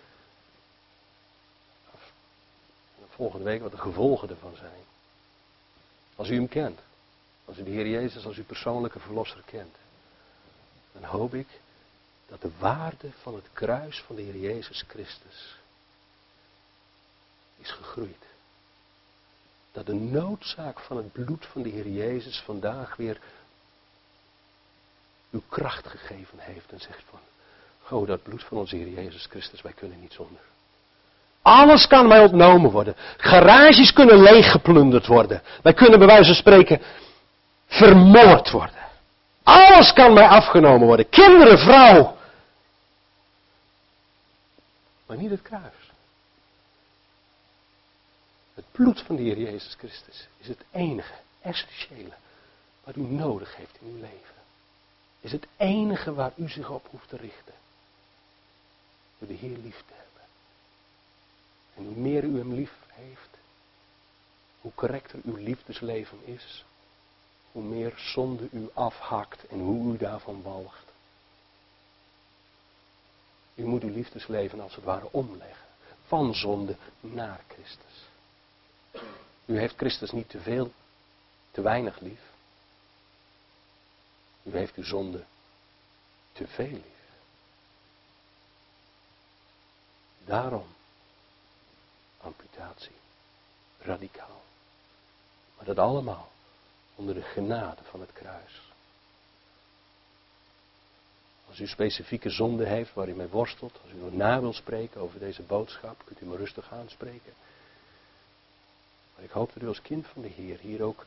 En volgende week wat de gevolgen ervan zijn. Als u hem kent. Als u de Heer Jezus als uw persoonlijke verlosser kent. Dan hoop ik dat de waarde van het kruis van de Heer Jezus Christus is gegroeid. Dat de noodzaak van het bloed van de Heer Jezus vandaag weer uw kracht gegeven heeft. En zegt van, oh, dat bloed van onze Heer Jezus Christus, wij kunnen niet zonder. Alles kan mij ontnomen worden. Garages kunnen leeggeplunderd worden. Wij kunnen bij wijze van spreken vermoord worden. Alles kan mij afgenomen worden. Kinderen, vrouw. Maar niet het kruis. Het bloed van de Heer Jezus Christus is het enige, essentiële, wat u nodig heeft in uw leven. Is het enige waar u zich op hoeft te richten. Door de Heer lief te hebben. En hoe meer u hem lief heeft, hoe correcter uw liefdesleven is, hoe meer zonde u afhakt en hoe u daarvan walgt. U moet uw liefdesleven als het ware omleggen. Van zonde naar Christus. U heeft Christus niet te veel, te weinig lief. U heeft uw zonde te veel lief. Daarom amputatie. Radicaal. Maar dat allemaal onder de genade van het kruis. Als u specifieke zonde heeft waar u mee worstelt, als u nog na wil spreken over deze boodschap, kunt u me rustig aanspreken. Maar ik hoop dat u als kind van de Heer hier ook,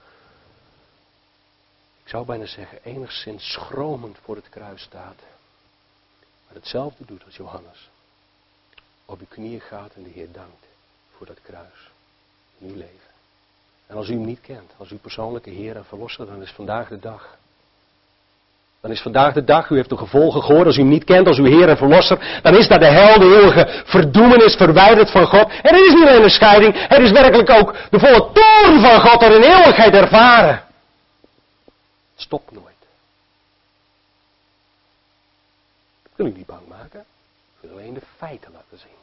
ik zou bijna zeggen, enigszins schromend voor het kruis staat. Maar hetzelfde doet als Johannes. Op uw knieën gaat en de Heer dankt voor dat kruis in uw leven. En als u hem niet kent, als uw persoonlijke Heer en Verlosser, dan is vandaag de dag. Dan is vandaag de dag, u heeft de gevolgen gehoord, als u hem niet kent als uw Heer en Verlosser, dan is dat de hel, de eeuwige verdoemenis, verwijderd van God. En er is niet alleen een scheiding, er is werkelijk ook de volle toorn van God er in eeuwigheid ervaren. Het stopt nooit. Ik wil u niet bang maken, ik wil alleen de feiten laten zien.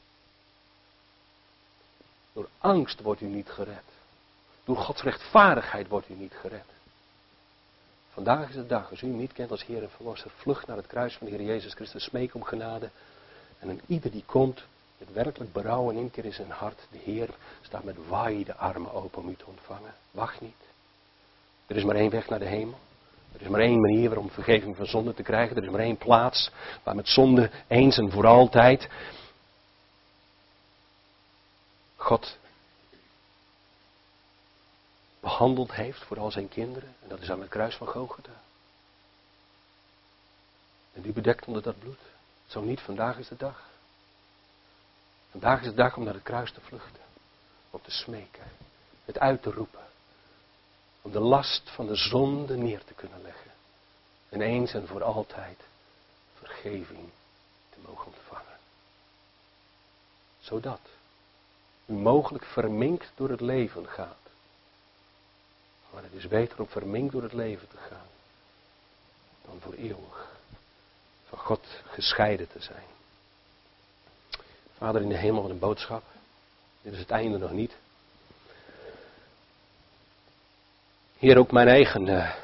Door angst wordt u niet gered. Door Gods rechtvaardigheid wordt u niet gered. Vandaag is de dag, als u hem niet kent als Heer en Verlosser, vlucht naar het kruis van de Heer Jezus Christus, smeek om genade. En een ieder die komt, met werkelijk berouw en inkeer in zijn hart, de Heer staat met wijde armen open om u te ontvangen. Wacht niet. Er is maar één weg naar de hemel. Er is maar één manier om vergeving van zonde te krijgen. Er is maar één plaats waar met zonde eens en voor altijd God behandeld heeft voor al zijn kinderen. En dat is aan het kruis van Golgotha. En die bedekt onder dat bloed. Zo niet, vandaag is de dag. Vandaag is de dag om naar het kruis te vluchten. Om te smeken. Het uit te roepen. Om de last van de zonde neer te kunnen leggen. En eens en voor altijd vergeving te mogen ontvangen. Zodat u mogelijk verminkt door het leven gaat. Maar het is beter om verminkt door het leven te gaan. Dan voor eeuwig van God gescheiden te zijn. Vader in de hemel, wat een boodschap. Dit is het einde nog niet. Heer, ook mijn eigen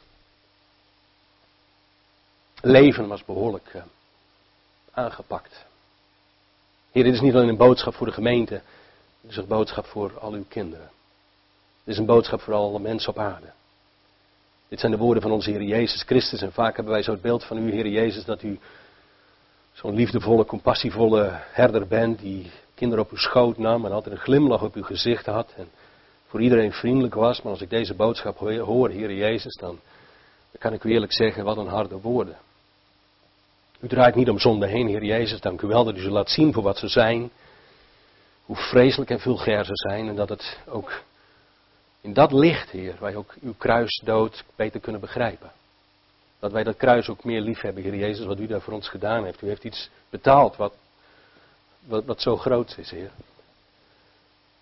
leven was behoorlijk aangepakt. Heer, dit is niet alleen een boodschap voor de gemeente. Het is een boodschap voor al uw kinderen. Dit is een boodschap voor alle mensen op aarde. Dit zijn de woorden van onze Heer Jezus Christus. En vaak hebben wij zo het beeld van u, Heer Jezus, dat u zo'n liefdevolle, compassievolle herder bent. Die kinderen op uw schoot nam en altijd een glimlach op uw gezicht had. En voor iedereen vriendelijk was. Maar als ik deze boodschap hoor, Heer Jezus, dan kan ik u eerlijk zeggen, wat een harde woorden. U draait niet om zonde heen, Heer Jezus. Dank u wel dat u ze laat zien voor wat ze zijn. Hoe vreselijk en vulgair ze zijn. En dat het ook in dat licht, Heer, wij ook uw kruisdood beter kunnen begrijpen. Dat wij dat kruis ook meer lief hebben, Heer Jezus, wat u daar voor ons gedaan heeft. U heeft iets betaald wat zo groot is, Heer.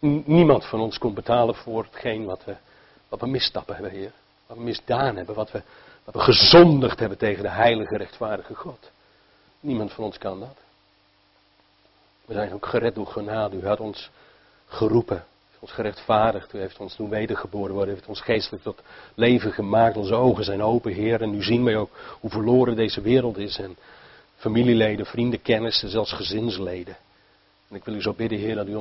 Niemand van ons kon betalen voor hetgeen wat we misstappen hebben, Heer. Wat we misdaan hebben, wat we gezondigd hebben tegen de heilige, rechtvaardige God. Niemand van ons kan dat. We zijn ook gered door genade. U had ons geroepen, u heeft ons gerechtvaardigd, u heeft ons doen wedergeboren worden, u heeft ons geestelijk tot leven gemaakt. Onze ogen zijn open, Heer. En nu zien wij ook hoe verloren deze wereld is. En familieleden, vrienden, kennissen, zelfs gezinsleden. En ik wil u zo bidden, Heer, dat u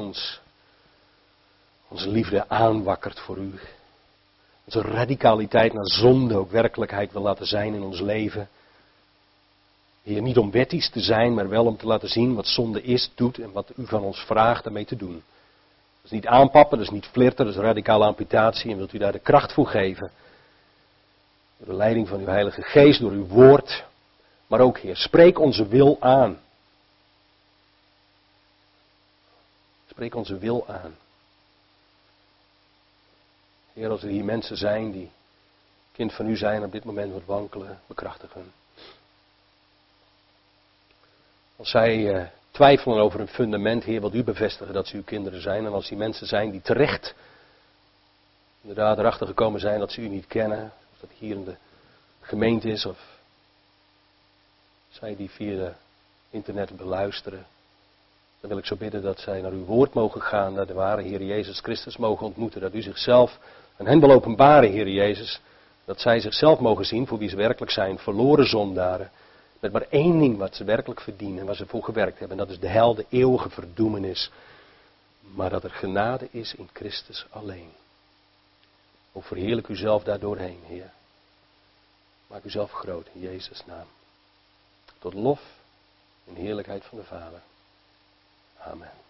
onze liefde aanwakkert voor u. Onze radicaliteit naar zonde ook werkelijkheid wil laten zijn in ons leven. Heer, niet om wettisch te zijn, maar wel om te laten zien wat zonde is, doet en wat u van ons vraagt ermee te doen. Dat is niet aanpappen, dat is niet flirten, dat is radicale amputatie en wilt u daar de kracht voor geven. Door de leiding van uw Heilige Geest, door uw woord. Maar ook, Heer, spreek onze wil aan. Spreek onze wil aan. Heer, als er hier mensen zijn die kind van u zijn en op dit moment wat wankelen, bekrachtig hen. Als zij twijfelen over een fundament, Heer, wilt u bevestigen dat ze uw kinderen zijn. En als die mensen zijn die terecht inderdaad erachter gekomen zijn dat ze u niet kennen, of dat hier in de gemeente is, of zij die via internet beluisteren, dan wil ik zo bidden dat zij naar uw woord mogen gaan, naar de ware Heer Jezus Christus mogen ontmoeten. Dat u zichzelf aan hen wil openbaren, Heer Jezus. Dat zij zichzelf mogen zien voor wie ze werkelijk zijn, verloren zondaren. Met maar één ding wat ze werkelijk verdienen, waar ze voor gewerkt hebben. En dat is de hel, de eeuwige verdoemenis. Maar dat er genade is in Christus alleen. O, verheerlijk u zelf daardoorheen, Heer. Maak u zelf groot in Jezus' naam. Tot lof en heerlijkheid van de Vader. Amen.